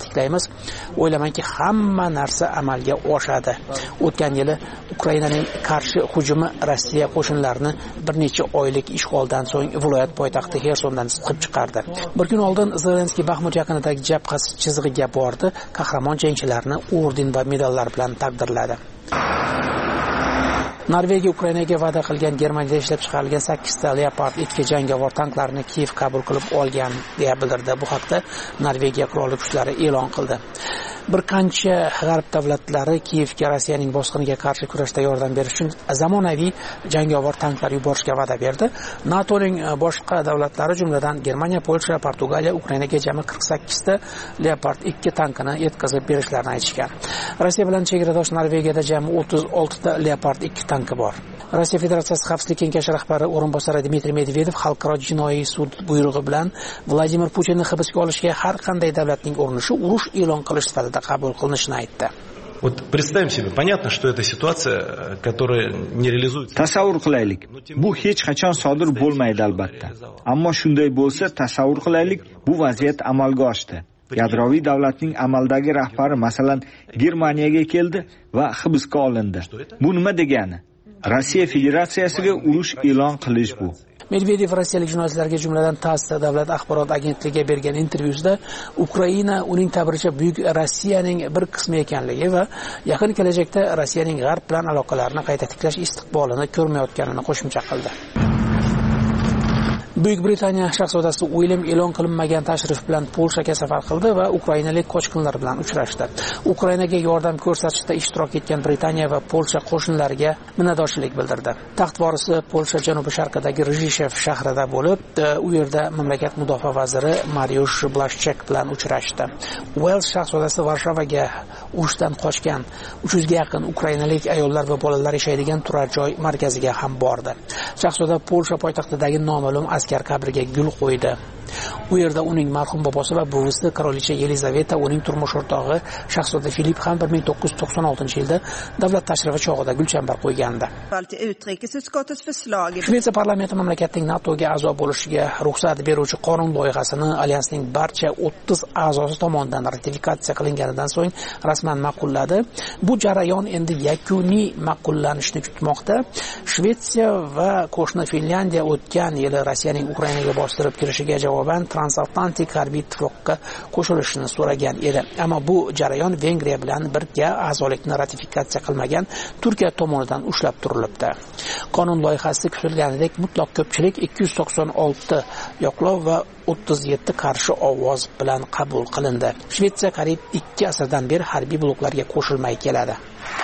Speaker 7: tiklaymiz. O'ylamanki, hamma narsa amalga oshadi. O'tgan yili Ukrainaning qarshi hujumi Rossiya qo'shinlarini bir necha oylik ishg'oldan so'ng viloyat poytaxti Xersondan siqib chiqardi. Bir kun oldin Zelenskiy Baxmut yaqinidagi jabhasi chizig'iga bordi, qahramon jangchilarni orden va medallar bilan taqdirladi. Norvegiya Ukrainaga va'da qilgan Germaniyada ishlab chiqarilgan 8 ta Leopard 2 jangovar tanklarni Kiyev qabul qilib olgan deya bildirdi. Bu haqda Norvegiya qurolli kuchlari e'lon qildi. Bir qancha g'arb davlatlari Kiyevga Rossiyaning bosqiniga qarshi kurashda yordam berish uchun zamonaviy jangovar tanklar yuborishga va'da berdi. NATOning boshqa davlatlari, jumladan Germaniya, Polsha, Portugaliya Ukrainaga jami 48 ta Leopard 2 tankini yetkazib berishlarini aytishgan. Rossiya bilan chegaradosh Norvegiyada jami 36 ta Leopard 2 tanki bor. Rossiya Federatsiyasi Xavfsizlik kengashi rahbari o'rinbosari Dmitriy Medvedev xalqaro jinoiy sud buyrug'i bilan Vladimir Putinni hibsga olishga har qanday davlatning urinishi urush e'lon qilish sifatida qabul qilinishini aytdi.
Speaker 9: Вот представим себе, понятно, что это ситуация, которая не реализуется.
Speaker 8: Tasavvur qilaylik. Bu hech qachon sodir bo'lmaydi albatta. Ammo shunday bo'lsa, tasavvur qilaylik, bu vaziyat amalga oshdi. Yadroviy davlatning amaldagi rahbari masalan Germaniyaga keldi va hibsga olindi. Bu nima degani? Rossiya Federatsiyasiga urush e'lon qilish bu.
Speaker 7: Medvedev rossiyalik jurnalistlarga, jumladan TASS davlat axborot agentligiga bergan intervyusida Ukraina uning ta'biricha buyuk Rossiyaning bir qismi ekanligi va yaqin kelajakda Rossiyaning g'arb bilan aloqalarini qayta tiklash istiqbolini ko'rmayotganini qo'shimcha qildi. Buyuk Britaniya shahzodasi William e'lon qilinmagan tashrif bilan Polshaga safar qildi va ukrainalik qochqinlar bilan uchrashdi. Ukrainaga yordam ko'rsatishda ishtirok etgan Britaniya va Polsha qo'shinlariga minnatdorchilik bildirdi. Taxt vorisi Polsha janubi-sharqidagi Rizhishev shahrida bo'lib, u yerda mamlakat mudofaa vaziri Mariusz Blaszczak bilan uchrashdi. Wales shahzodasi Varshovaga urushdan qochgan 300 ga yaqin ukrainalik ayollar va bolalar yashaydigan turar joy markaziga ham bordi. Shahzoda Polsha poytaxtidagi noma'lum askar qabriga gul qo'ydi. U yerda uning marhum bobosi va buvisi Qirolicha Yelizaveta, uning turmush o'rtog'i Shahzoda Filip ham 1996-yilda davlat tashrifi chog'ida gulchambar qo'ygandi. Shvetsiya parlamenti mamlakatning NATOga a'zo bo'lishiga ruxsat beruvchi qonun loyihasini alyansning barcha 30 a'zosi tomonidan ratifikatsiya qilinganidan so'ng rasman ma'qulladi. Bu jarayon endi yakuniy ma'qullanishni kutmoqda. Shvetsiya va qo'shni Finlyandiya o'tgan yili Rossiyaning Ukrainaga bostirib kirishiga javoban transatlantik harbiy ittifoqqa qo'shilishni so'ragan edi. Ammo bu jarayon Vengriya bilan birga a'zolikni ratifikatsiya qilmagan Turkiya tomonidan ushlab turilibdi. Qonun loyihasi kutilganidek mutlaq ko'pchilik 296 yoqlov va 37 qarshi ovoz bilan qabul qilindi. Shvetsiya qariyb 2 asrdan beri harbiy bloklarga qo'shilmay keladi.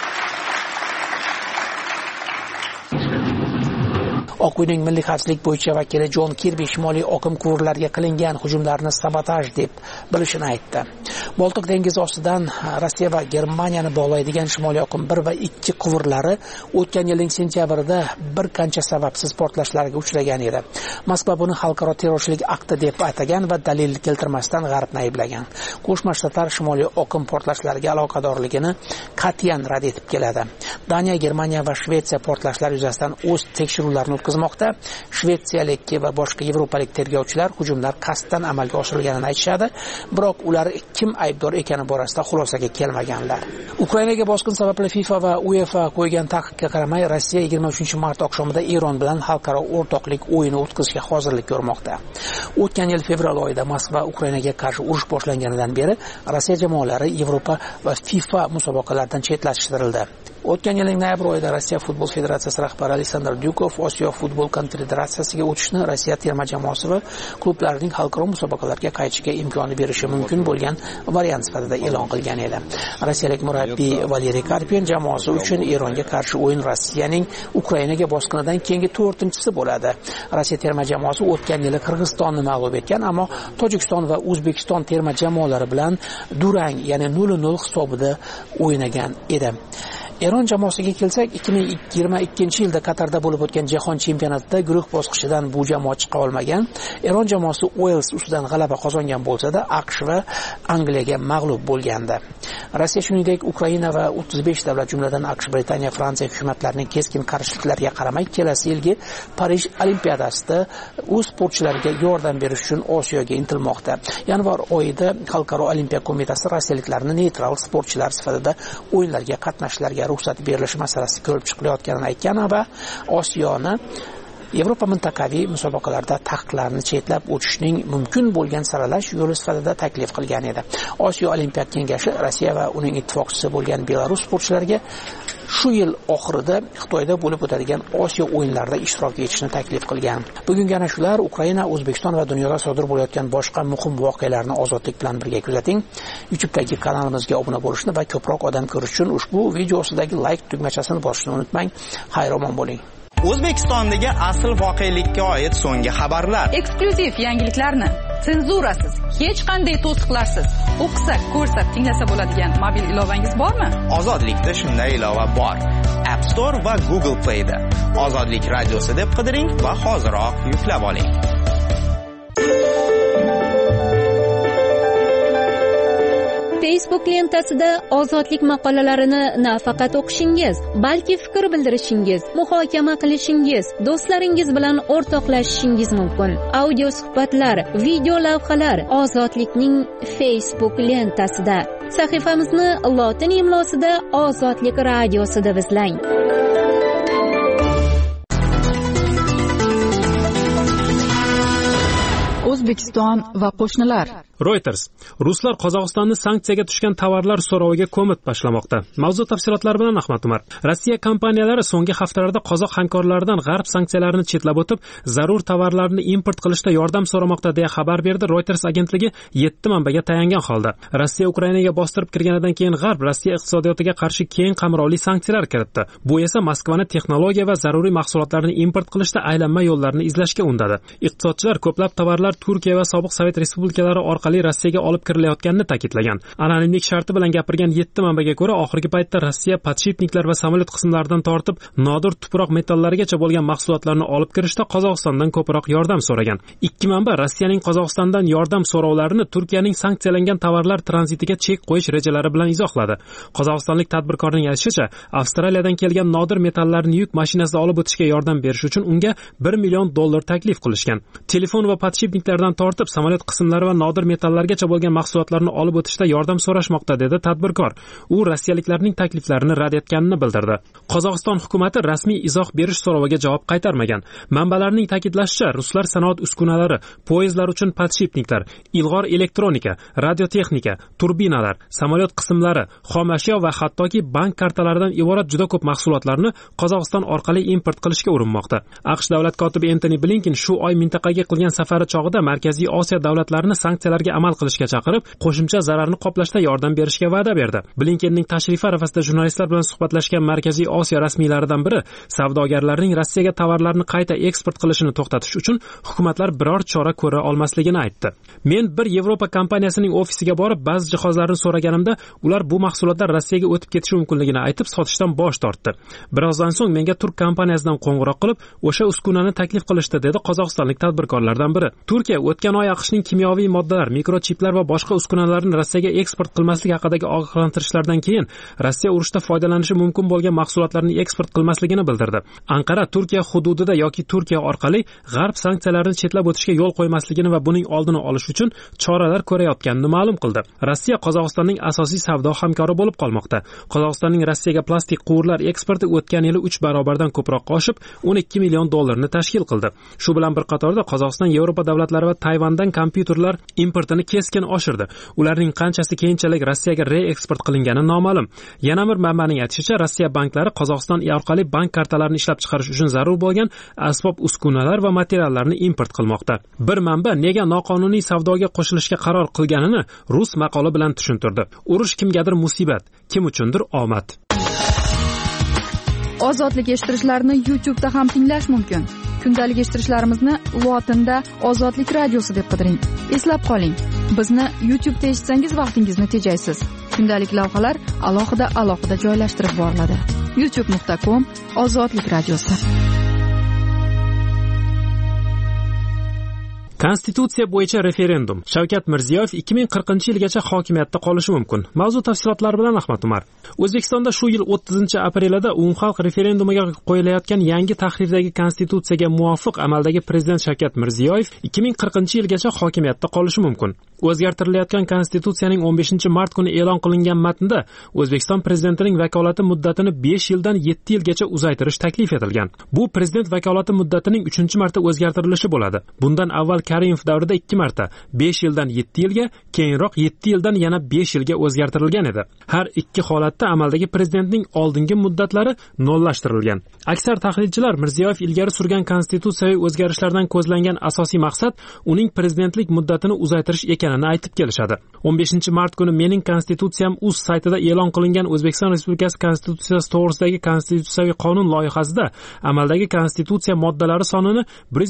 Speaker 7: Oq uyning milliy xavfsizlik bo'yicha vakili Jon Kirbi Shimoliy oqim quvurlariga qilingan hujumlarni sabotaj deb bilishini aytdi. Boltiq dengizi ostidan Rossiya va Germaniyani bog'laydigan Shimoliy oqim 1 va 2 quvurlari o'tgan yilning sentyabrida bir qancha sababsiz portlashlarga uchragan edi. Moskva buni xalqaro terrorchilik akti deb atagan va dalil keltirmasdan G'arbni ayblagan. Qo'shma Shtatlar Shimoliy oqim portlashlariga aloqadorligini qat'iyan rad etib keladi. Daniya, Germaniya va Shvetsiya portlashlar yuzasidan o'z tekshiruvlarini o'tkazmoqda. Shvetsiyalik va boshqa yevropalik tergovchilar hujumlar qasddan amalga oshirilganini aytishadi, biroq ular kim aybdor ekani borasida xulosaga kelmaganlar. Ukrainaga bosqin sababli FIFA va UEFA qo'ygan taqiqqa qaramay, Rossiya 23-mart oqshomida Eron bilan xalqaro o'rtoqlik o'yini o'tkazishga hozirlik ko'rmoqda. O'tgan yil fevral oyida Moskva Ukrainaga qarshi urush boshlanganidan beri Rossiya jamoalari Yevropa va FIFA musobaqalaridan chetlashtirildi. O'tgan yilning noyabr oyida Rossiya futbol federatsiyasi rahbari Aleksandr Dyukov Osiyo futbol konfederatsiyasiga o'tishni Rossiya terma jamoasi va klublarining xalqaro musobaqalarga qaytishiga imkon berishi mumkin bo'lgan variant sifatida e'lon qilgan edi. Rossiyalik murabbiy Valeriy Karpin jamoasi uchun Eronga qarshi o'yin Rossiyaning Ukrainaga bosqinidan keyingi 4-chisi bo'ladi. Rossiya terma jamoasi o'tgan yili Qirg'izistonni mag'lub etgan, ammo Tojikiston va O'zbekiston terma jamoalari bilan durang, ya'ni 0-0 hisobida o'ynagan edi. Eron jamoasiga kelsak, 2022-yilda Qatarda bo'lib o'tgan jahon chempionatida guruh bosqichidan bu jamoa chiqa olmagan. Eron jamoasi Wales ustidan g'alaba qozongan bo'lsa-da, AQSh va Angliyaga mag'lub bo'lgandi. Rossiya shuningdek Ukraina va 35 davlat jumladan AQSh, Britaniya, Fransiya hukumatlarining keskin qarshiliklariga qaramay kelasi yilgi Parij Olimpiadasida o'z sportchilariga yordam berish uchun Osiyoga intilmoqda. Yanvar oyida Xalqaro olimpiya qo'mitasi rossiyaliklarni neytral sportchilar sifatida o'yinlarga qatnashishlariga ruxsat berilishi masalasi ko'rib chiqilayotganini aytgan va Osiyoni Yevropa mintaqaviy musobaqalarda taqiqlarni chetlab o'tishning mumkin bo'lgan saralash yo'li sifatida taklif qilgan edi. Osiyo Olimpiya kengashi Rossiya va uning ittifoqchisi bo'lgan Belarus sportchilariga shu yil oxirida Xitoyda bo'lib o'tadigan Osiyo o'yinlarida ishtirok etishni taklif qilgan. Bugungi ana shular Ukraina, O'zbekiston va dunyoda sodir bo'layotgan boshqa muhim voqealarni ozodlik bilan birga kuzating. YouTube'dagi kanalimizga obuna bo'lishni va ko'proq odam ko'rish uchun ushbu video ostidagi like tugmachasini bosishni unutmang. Xayr-omon bo'ling.
Speaker 10: O'zbekistondagi asl voqelikka oid so'nggi xabarlar.
Speaker 2: Eksklyuziv yangiliklarni senzurasiz, hech qanday to'siqlarsiz o'qisak, ko'rsak, tinglasa bo'ladigan mobil ilovangiz bormi?
Speaker 10: Ozodlikda shunday ilova bor. App Store va Google Play'da Ozodlik radiosi deb qidiring va hoziroq yuklab oling.
Speaker 11: Facebook lentasida ozodlik maqolalarini nafaqat o'qishingiz, balki fikr bildirishingiz, muhokama qilishingiz, do'stlaringiz bilan o'rtoqlashishingiz mumkin. Audio suhbatlar, video lavhalar Ozodlikning Facebook lentasida. Sahifamizni lotin imlosida Ozodlik radiosi deb izlang.
Speaker 2: O'zbekiston va qo'shnilar.
Speaker 1: Reuters: Ruslar Qozog'istonni sanksiyaga tushgan tovarlar so'roviga ko'mib tashlamoqda. Mavzu tafsilotlari bilan Ahmad Umar. Rossiya kompaniyalari so'nggi haftalarda qozoq hamkorlaridan g'arb sanksiyalarini chetlab o'tib, zarur tovarlarni import qilishda yordam so'ramoqda deya xabar berdi Reuters agentligi 7 manbaga tayangan holda. Rossiya Ukrainaga bostirib kirganidan keyin g'arb Rossiya iqtisodiyotiga qarshi keng qamrovli sanksiyalar kiritdi. Bu esa Moskvani texnologiya va zaruriy mahsulotlarni import qilishda aylanma yo'llarni izlashga undadi. Iqtisodchilar ko'plab tovarlar Turkiya va sobiq Sovet respublikalari orqali Rossiyaga olib kirilayotganini ta'kidlagan. Anonimlik sharti bilan gapirgan 7 manbaga ko'ra, oxirgi paytda Rossiya podshipniklar va samolyot qismlaridan tortib nodir tuproq metallarigacha bo'lgan mahsulotlarni olib kirishda Qozog'istondan ko'proq yordam so'ragan. Ikki manba Rossiyaning Qozog'istondan yordam so'rovlarini Turkiyaning sanksiyalangan tovarlar tranzitiga chek qo'yish rejalari bilan izohladi. Qozog'istonlik tadbirkorning aytishicha, Avstraliyadan kelgan nodir metallarni yuk mashinasida olib o'tishga yordam berish uchun unga $1 million taklif qilishgan. Telefon va podshipniklardan tortib samolyot qismlari va nodir metallargacha bo'lgan mahsulotlarni olib o'tishda yordam so'rashmoqda, dedi tadbirkor. U rossiyaliklarning takliflarini rad etganini bildirdi. Qozog'iston hukumati rasmiy izoh berish so'roviga javob qaytarmagan. Manbalarning ta'kidlashicha, ruslar sanoat uskunalari, poyezdlar uchun podshipniklar, ilg'or elektronika, radiotexnika, turbinalar, samolyot qismlari, xom ashyo va hattoki bank kartalaridan iborat juda ko'p mahsulotlarni Qozog'iston orqali import qilishga urinmoqda. AQSh davlat kotibi Antony Blinken shu oy mintaqaga qilgan safari chog'ida Markaziy Osiyo davlatlarini sanksiyalarga amal qilishga chaqirib, qo'shimcha zararni qoplashda yordam berishga va'da berdi. Blinkenning tashrifi arafasida jurnalistlar bilan suhbatlashgan Markaziy Osiyo rasmiylaridan biri savdogarlarning Rossiyaga tovarlarni qayta eksport qilishini to'xtatish uchun hukumatlar biror chora ko'ra olmasligini aytdi. Men bir Yevropa kompaniyasining ofisiga borib, ba'zi jihozlarni so'raganimda, ular bu mahsulotlar Rossiyaga o'tib ketishi mumkinligini aytib, sotishdan bosh tortdi. Birozdan so'ng menga turk kompaniyasidan qo'ng'iroq qilib, o'sha uskunani taklif qilishdi, dedi qozog'istonlik tadbirkorlardan biri. Turkiya o'tgan oy AQShning kimyoviy moddalar, mikrochiplar va boshqa uskunalarni Rossiyaga eksport qilmaslik haqidagi ogohlantirishlardan keyin Rossiya urushda foydalanishi mumkin bo'lgan mahsulotlarni eksport qilmasligini bildirdi. Anqara Turkiya hududida yoki Turkiya orqali g'arb sanksiyalarini chetlab o'tishga yo'l qo'ymasligini va buning oldini olish uchun choralar ko'rayotganini ma'lum qildi. Rossiya Qozog'istonning asosiy savdo hamkori bo'lib qolmoqda. Qozog'istonning Rossiyaga plastik quvurlar eksporti o'tgan yili 3 barobardan ko'proq oshib, $12 million tashkil qildi. Shu bilan bir qatorda Qozog'iston Yevropa davlatlari va Tayvandan kompyuterlar importini keskin oshirdi. Ularning qanchasi keyinchalik Rossiyaga reeksport qilingani noma'lum. Yana bir manbaning aytishicha, Rossiya banklari Qozog'iston orqali bank kartalarini ishlab chiqarish uchun zarur bo'lgan asbob uskunalar va materiallarni import qilmoqda. Bir manba nega noqonuniy savdoga qo'shilishga qaror qilganini rus maqoli bilan tushuntirdi. Urush kimgadir musibat, kim uchundir omad.
Speaker 2: Ozodlik eshittirishlarni YouTube'da ham tinglash mumkin. Kundalik eshittirishlarimizni lotinda Ozodlik radiosi deb qidiring. Eslab qoling, bizni YouTube'da eshitsangiz vaqtingizni tejaysiz. Kundalik lavhalar alohida joylashtirib boriladi. youtube.com/Ozodlik radiosi.
Speaker 1: Konstitutsiya bo'yicha referendum. Shavkat Mirziyoyev 2040-yilgacha hokimiyatda qolishi mumkin. Mavzu tafsilotlari bilan Ahmad Umar. O'zbekistonda shu yil 30-aprelida umumxalq referendumiga qo'yilayotgan yangi tahrirdagi konstitutsiyaga muvofiq amaldagi prezident Shavkat Mirziyoyev 2040-yilgacha hokimiyatda qolishi mumkin. O'zgartirilayotgan konstitutsiyaning 15-mart kuni e'lon qilingan matnda O'zbekiston prezidentining vakolati muddatini 5 yildan 7 yilgacha uzaytirish taklif etilgan. Bu prezident vakolati muddatining 3-marta o'zgartirilishi bo'ladi. Bundan avval Karimov davrida 2 marta 5 yildan 7 yilga, keyinroq 7 yildan yana 5 yilga o'zgartirilgan edi. Har ikki holatda amaldagi prezidentning oldingi muddatlari nollashtirilgan. Aksar tahlilchilar Mirziyoyev ilgari surgan konstitutsiyaviy o'zgarishlardan ko'zlangan asosiy maqsad uning prezidentlik muddatini uzaytirish ekanini aytib kelishadi. 15-mart kuni Mening konstitutsiyam.uz saytida e'lon qilingan O'zbekiston Respublikasi konstitutsiyasi to'g'risidagi konstitutsiyaviy qonun loyihasida amaldagi konstitutsiya moddalari sonini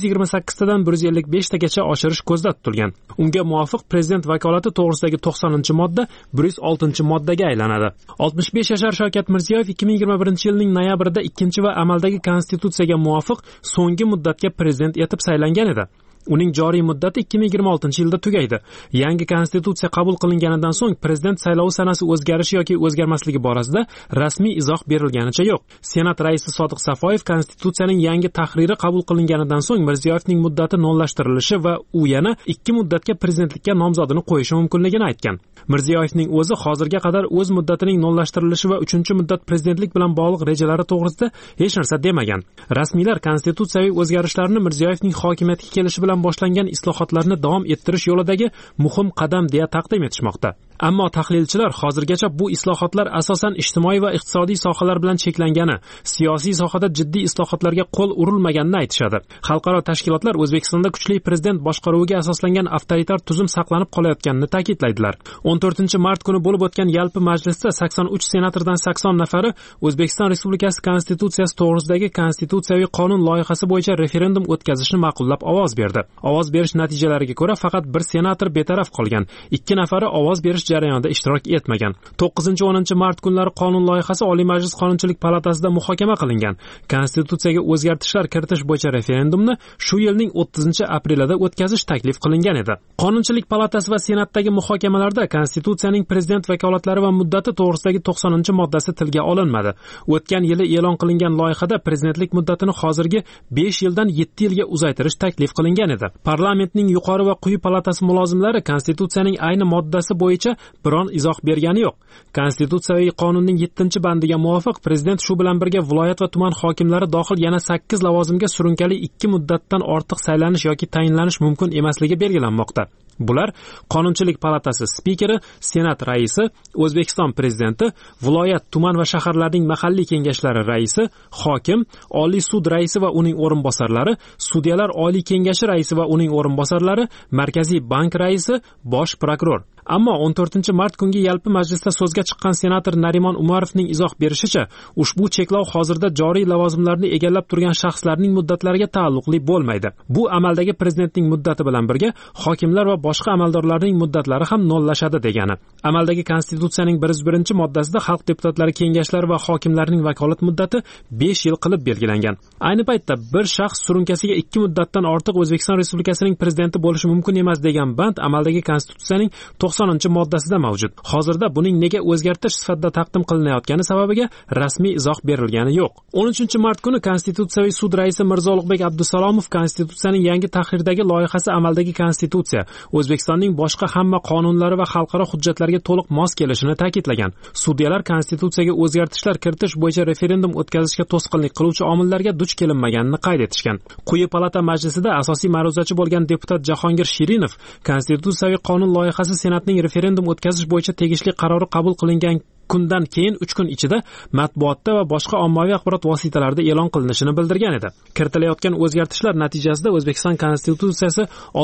Speaker 1: 128 tadan 155 tagacha oshirish ko'zda tutilgan. Unga muvofiq prezident vakolati to'g'risidagi 90-modda 106-moddaga aylanadi. 65 yashar Shavkat Mirziyoyev 2021-yilning noyabrida 2 va amaldagi konstitutsiyaga muvofiq so'nggi muddatga prezident etib saylangan edi. Uning joriy muddati 2026-yilda tugaydi. Yangi konstitutsiya qabul qilinganidan so'ng prezident saylovi sanasi o'zgarishi yoki o'zgarmasligi borasida rasmiy izoh berilganicha yo'q. Senat raisi Sodiq Safoyev konstitutsiyaning yangi tahriri qabul qilinganidan so'ng Mirziyoyevning muddati nollashtirilishi va u yana 2 muddatga prezidentlikka nomzodini qo'yishi mumkinligini aytgan. Mirziyoyevning o'zi hozirga qadar o'z muddatining nollashtirilishi va 3-muddat prezidentlik bilan bog'liq rejalari to'g'risida hech narsa demagan. Rasmiylar konstitutsiyaviy o'zgarishlarni Mirziyoyevning hokimiyatga kelishi bilan boshlangan islohotlarni davom ettirish yo'lidagi muhim qadam deya taqdim etishmoqda. Ammo tahlilchilar hozirgacha bu islohotlar asosan ijtimoiy va iqtisodiy sohalar bilan cheklangani, siyosiy sohada jiddiy islohotlarga qo'l urilmaganini aytishadi. Xalqaro tashkilotlar O'zbekistonda kuchli prezident boshqaruviga asoslangan avtoritar tuzum saqlanib qolayotganini ta'kidlaydilar. 14-mart kuni bo'lib o'tgan yalpi majlisda 83 senatordan 80 nafari O'zbekiston Respublikasi konstitutsiyasi to'g'risidagi konstitutsiyaviy qonun loyihasi bo'yicha referendum o'tkazishni ma'qullab ovoz berdi. Ovoz berish natijalariga ko'ra faqat bir senator betaraf qolgan, 2 nafari ovoz berish jarayonida ishtirok etmagan. 9-10 mart kunlari qonun loyihasi Oliy Majlis Qonunchilik palatasida muhokama qilingan. Konstitutsiyaga o'zgartishlar kiritish bo'yicha referendumni shu yilning 30-aprelida o'tkazish taklif qilingan edi. Qonunchilik palatasi va senatdagi muhokamalarda konstitutsiyaning prezident vakolatlari va muddati to'g'risidagi 90-moddasi tilga olinmadi. O'tgan yili e'lon qilingan loyihada prezidentlik muddatini hozirgi 5 yildan 7 yilga uzaytirish taklif qilingan edi. Parlamentning yuqori va quyi palatasi mulozimlari konstitutsiyaning ayni moddasi bo'yicha biron izoh bergani yo'q. Konstitutsiyaviy qonunning 7-bandiga muvofiq prezident shu bilan birga viloyat va tuman hokimlari dohil yana 8 lavozimga surunkali 2 muddatdan ortiq saylanish yoki tayinlanish mumkin emasligi belgilanmoqda. Bular Qonunchilik palatasi spikeri, Senat raisi, O'zbekiston prezidenti, viloyat, tuman va shaharlarning mahalliy kengashlari raisi, hokim, Oliy sud raisi va uning o'rinbosarlari, sudyalar Oliy kengashi raisi va uning o'rinbosarlari, Markaziy bank raisi, bosh prokuror. Ammo 14-mart kungi yalpi majlisda so'zga chiqqan senator Narimon Umarovning izoh berishicha, ushbu cheklov hozirda joriy lavozimlarni egallab turgan shaxslarning muddatlariga taalluqli bo'lmaydi. Bu amaldagi prezidentning muddati bilan birga hokimlar va boshqa amaldorlarning muddatlari ham nollashadi degani. Amaldagi konstitutsiyaning 101-moddasida xalq deputatlari kengashlari va hokimlarning vakolat muddati 5 yil qilib belgilangan. Ayni paytda bir shaxs surunkasiga 2 muddatdan ortiq O'zbekiston Respublikasining prezidenti bo'lishi mumkin emas degan band amaldagi konstitutsiyaning 90-moddasida mavjud. Hozirda buning nega o'zgartirish sifatida taqdim qilinayotgani sababiga rasmiy izoh berilgani yo'q. 13-mart kuni Konstitutsiyaviy sud raisi Mirzo Ulug'bek Abdusalomov konstitutsiyaning yangi tahrirdagi loyihasi amaldagi konstitutsiya O'zbekistonning boshqa hamma qonunlari va xalqaro hujjatlarga to'liq mos kelishini ta'kidlagan. Sudyalar konstitutsiyaga o'zgartishlar kiritish bo'yicha referendum o'tkazishga to'sqinlik qiluvchi omillarga duch kelinmaganini qayd etishgan. Quyi palata majlisida asosiy ma'ruzachi bo'lgan deputat Jahongir Shirinov konstitutsiyaviy qonun loyihasi senatning referendum o'tkazish bo'yicha tegishli qarori qabul qilingan kundan keyin 3 kun ichida matbuotda va boshqa ommaviy axborot vositalarida e'lon qilinishini bildirgan edi. Kiritilayotgan o'zgartishlar natijasida O'zbekiston konstitutsiyasi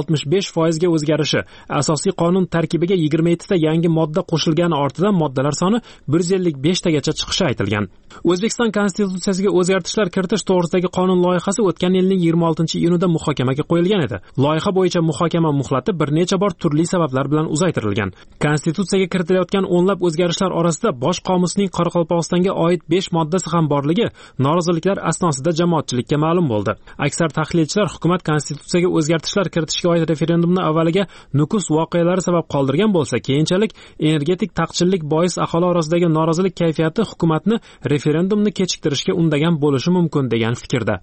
Speaker 1: 65% ga o'zgarishi, asosiy qonun tarkibiga 27 ta yangi modda qo'shilgani ortidan moddalar soni 155 tagacha chiqishi aytilgan. O'zbekiston konstitutsiyasiga o'zgartishlar kiritish to'g'risidagi qonun loyihasi o'tgan yilning 26-iyunida muhokamaga qo'yilgan edi. Loyiha bo'yicha muhokama muhlati bir necha bor turli sabablar bilan uzaytirilgan. Konstitutsiyaga kiritilayotgan o'nlab o'zgarishlar orasida bosh qomusning Qoraqalpog'istonga oid 5 moddasi ham borligi noroziliklar asnosida jamoatchilikka ma'lum bo'ldi. Aksar tahlilchilar hukumat konstitutsiyaga o'zgartishlar kiritishga oid referendumni avvaliga Nukus voqealari sabab qoldirgan bo'lsa, keyinchalik energetik taqchillik bois aholi orasidagi norozilik kayfiyati hukumatni referendumni kechiktirishga undagan bo'lishi mumkin degan fikrda.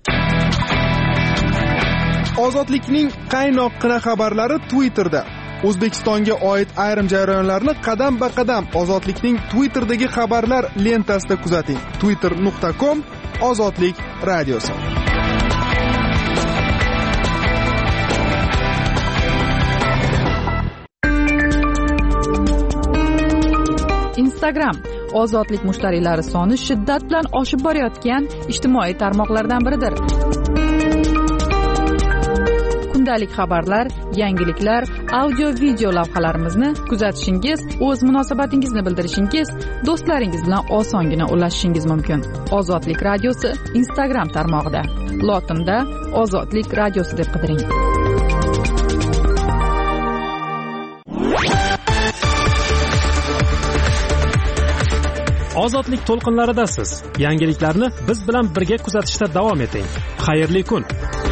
Speaker 12: Ozodlikning qaynoqqina xabarlari Twitterda. O'zbekistonga oid ayrim jarayonlarni qadam-ba-qadam Ozodlikning Twitterdagi xabarlar lentasida kuzating. twitter.com Ozodlik radiosi.
Speaker 2: Instagram ozodlik mushtariylari soni shiddat bilan oshib borayotgan ijtimoiy tarmoqlardan biridir. Kundalik xabarlar, yangiliklar, audio-video lavhalarimizni kuzatishingiz, o'z munosabatingizni bildirishingiz, do'stlaringiz bilan osongina ulashishingiz mumkin. Ozodlik radiosi Instagram tarmog'ida. Lotinda Ozodlik radiosi deb qidiring.
Speaker 1: Ozodlik to'lqinlaridasiz. Yangiliklarni biz bilan birga kuzatishda davom eting. Xayrli kun.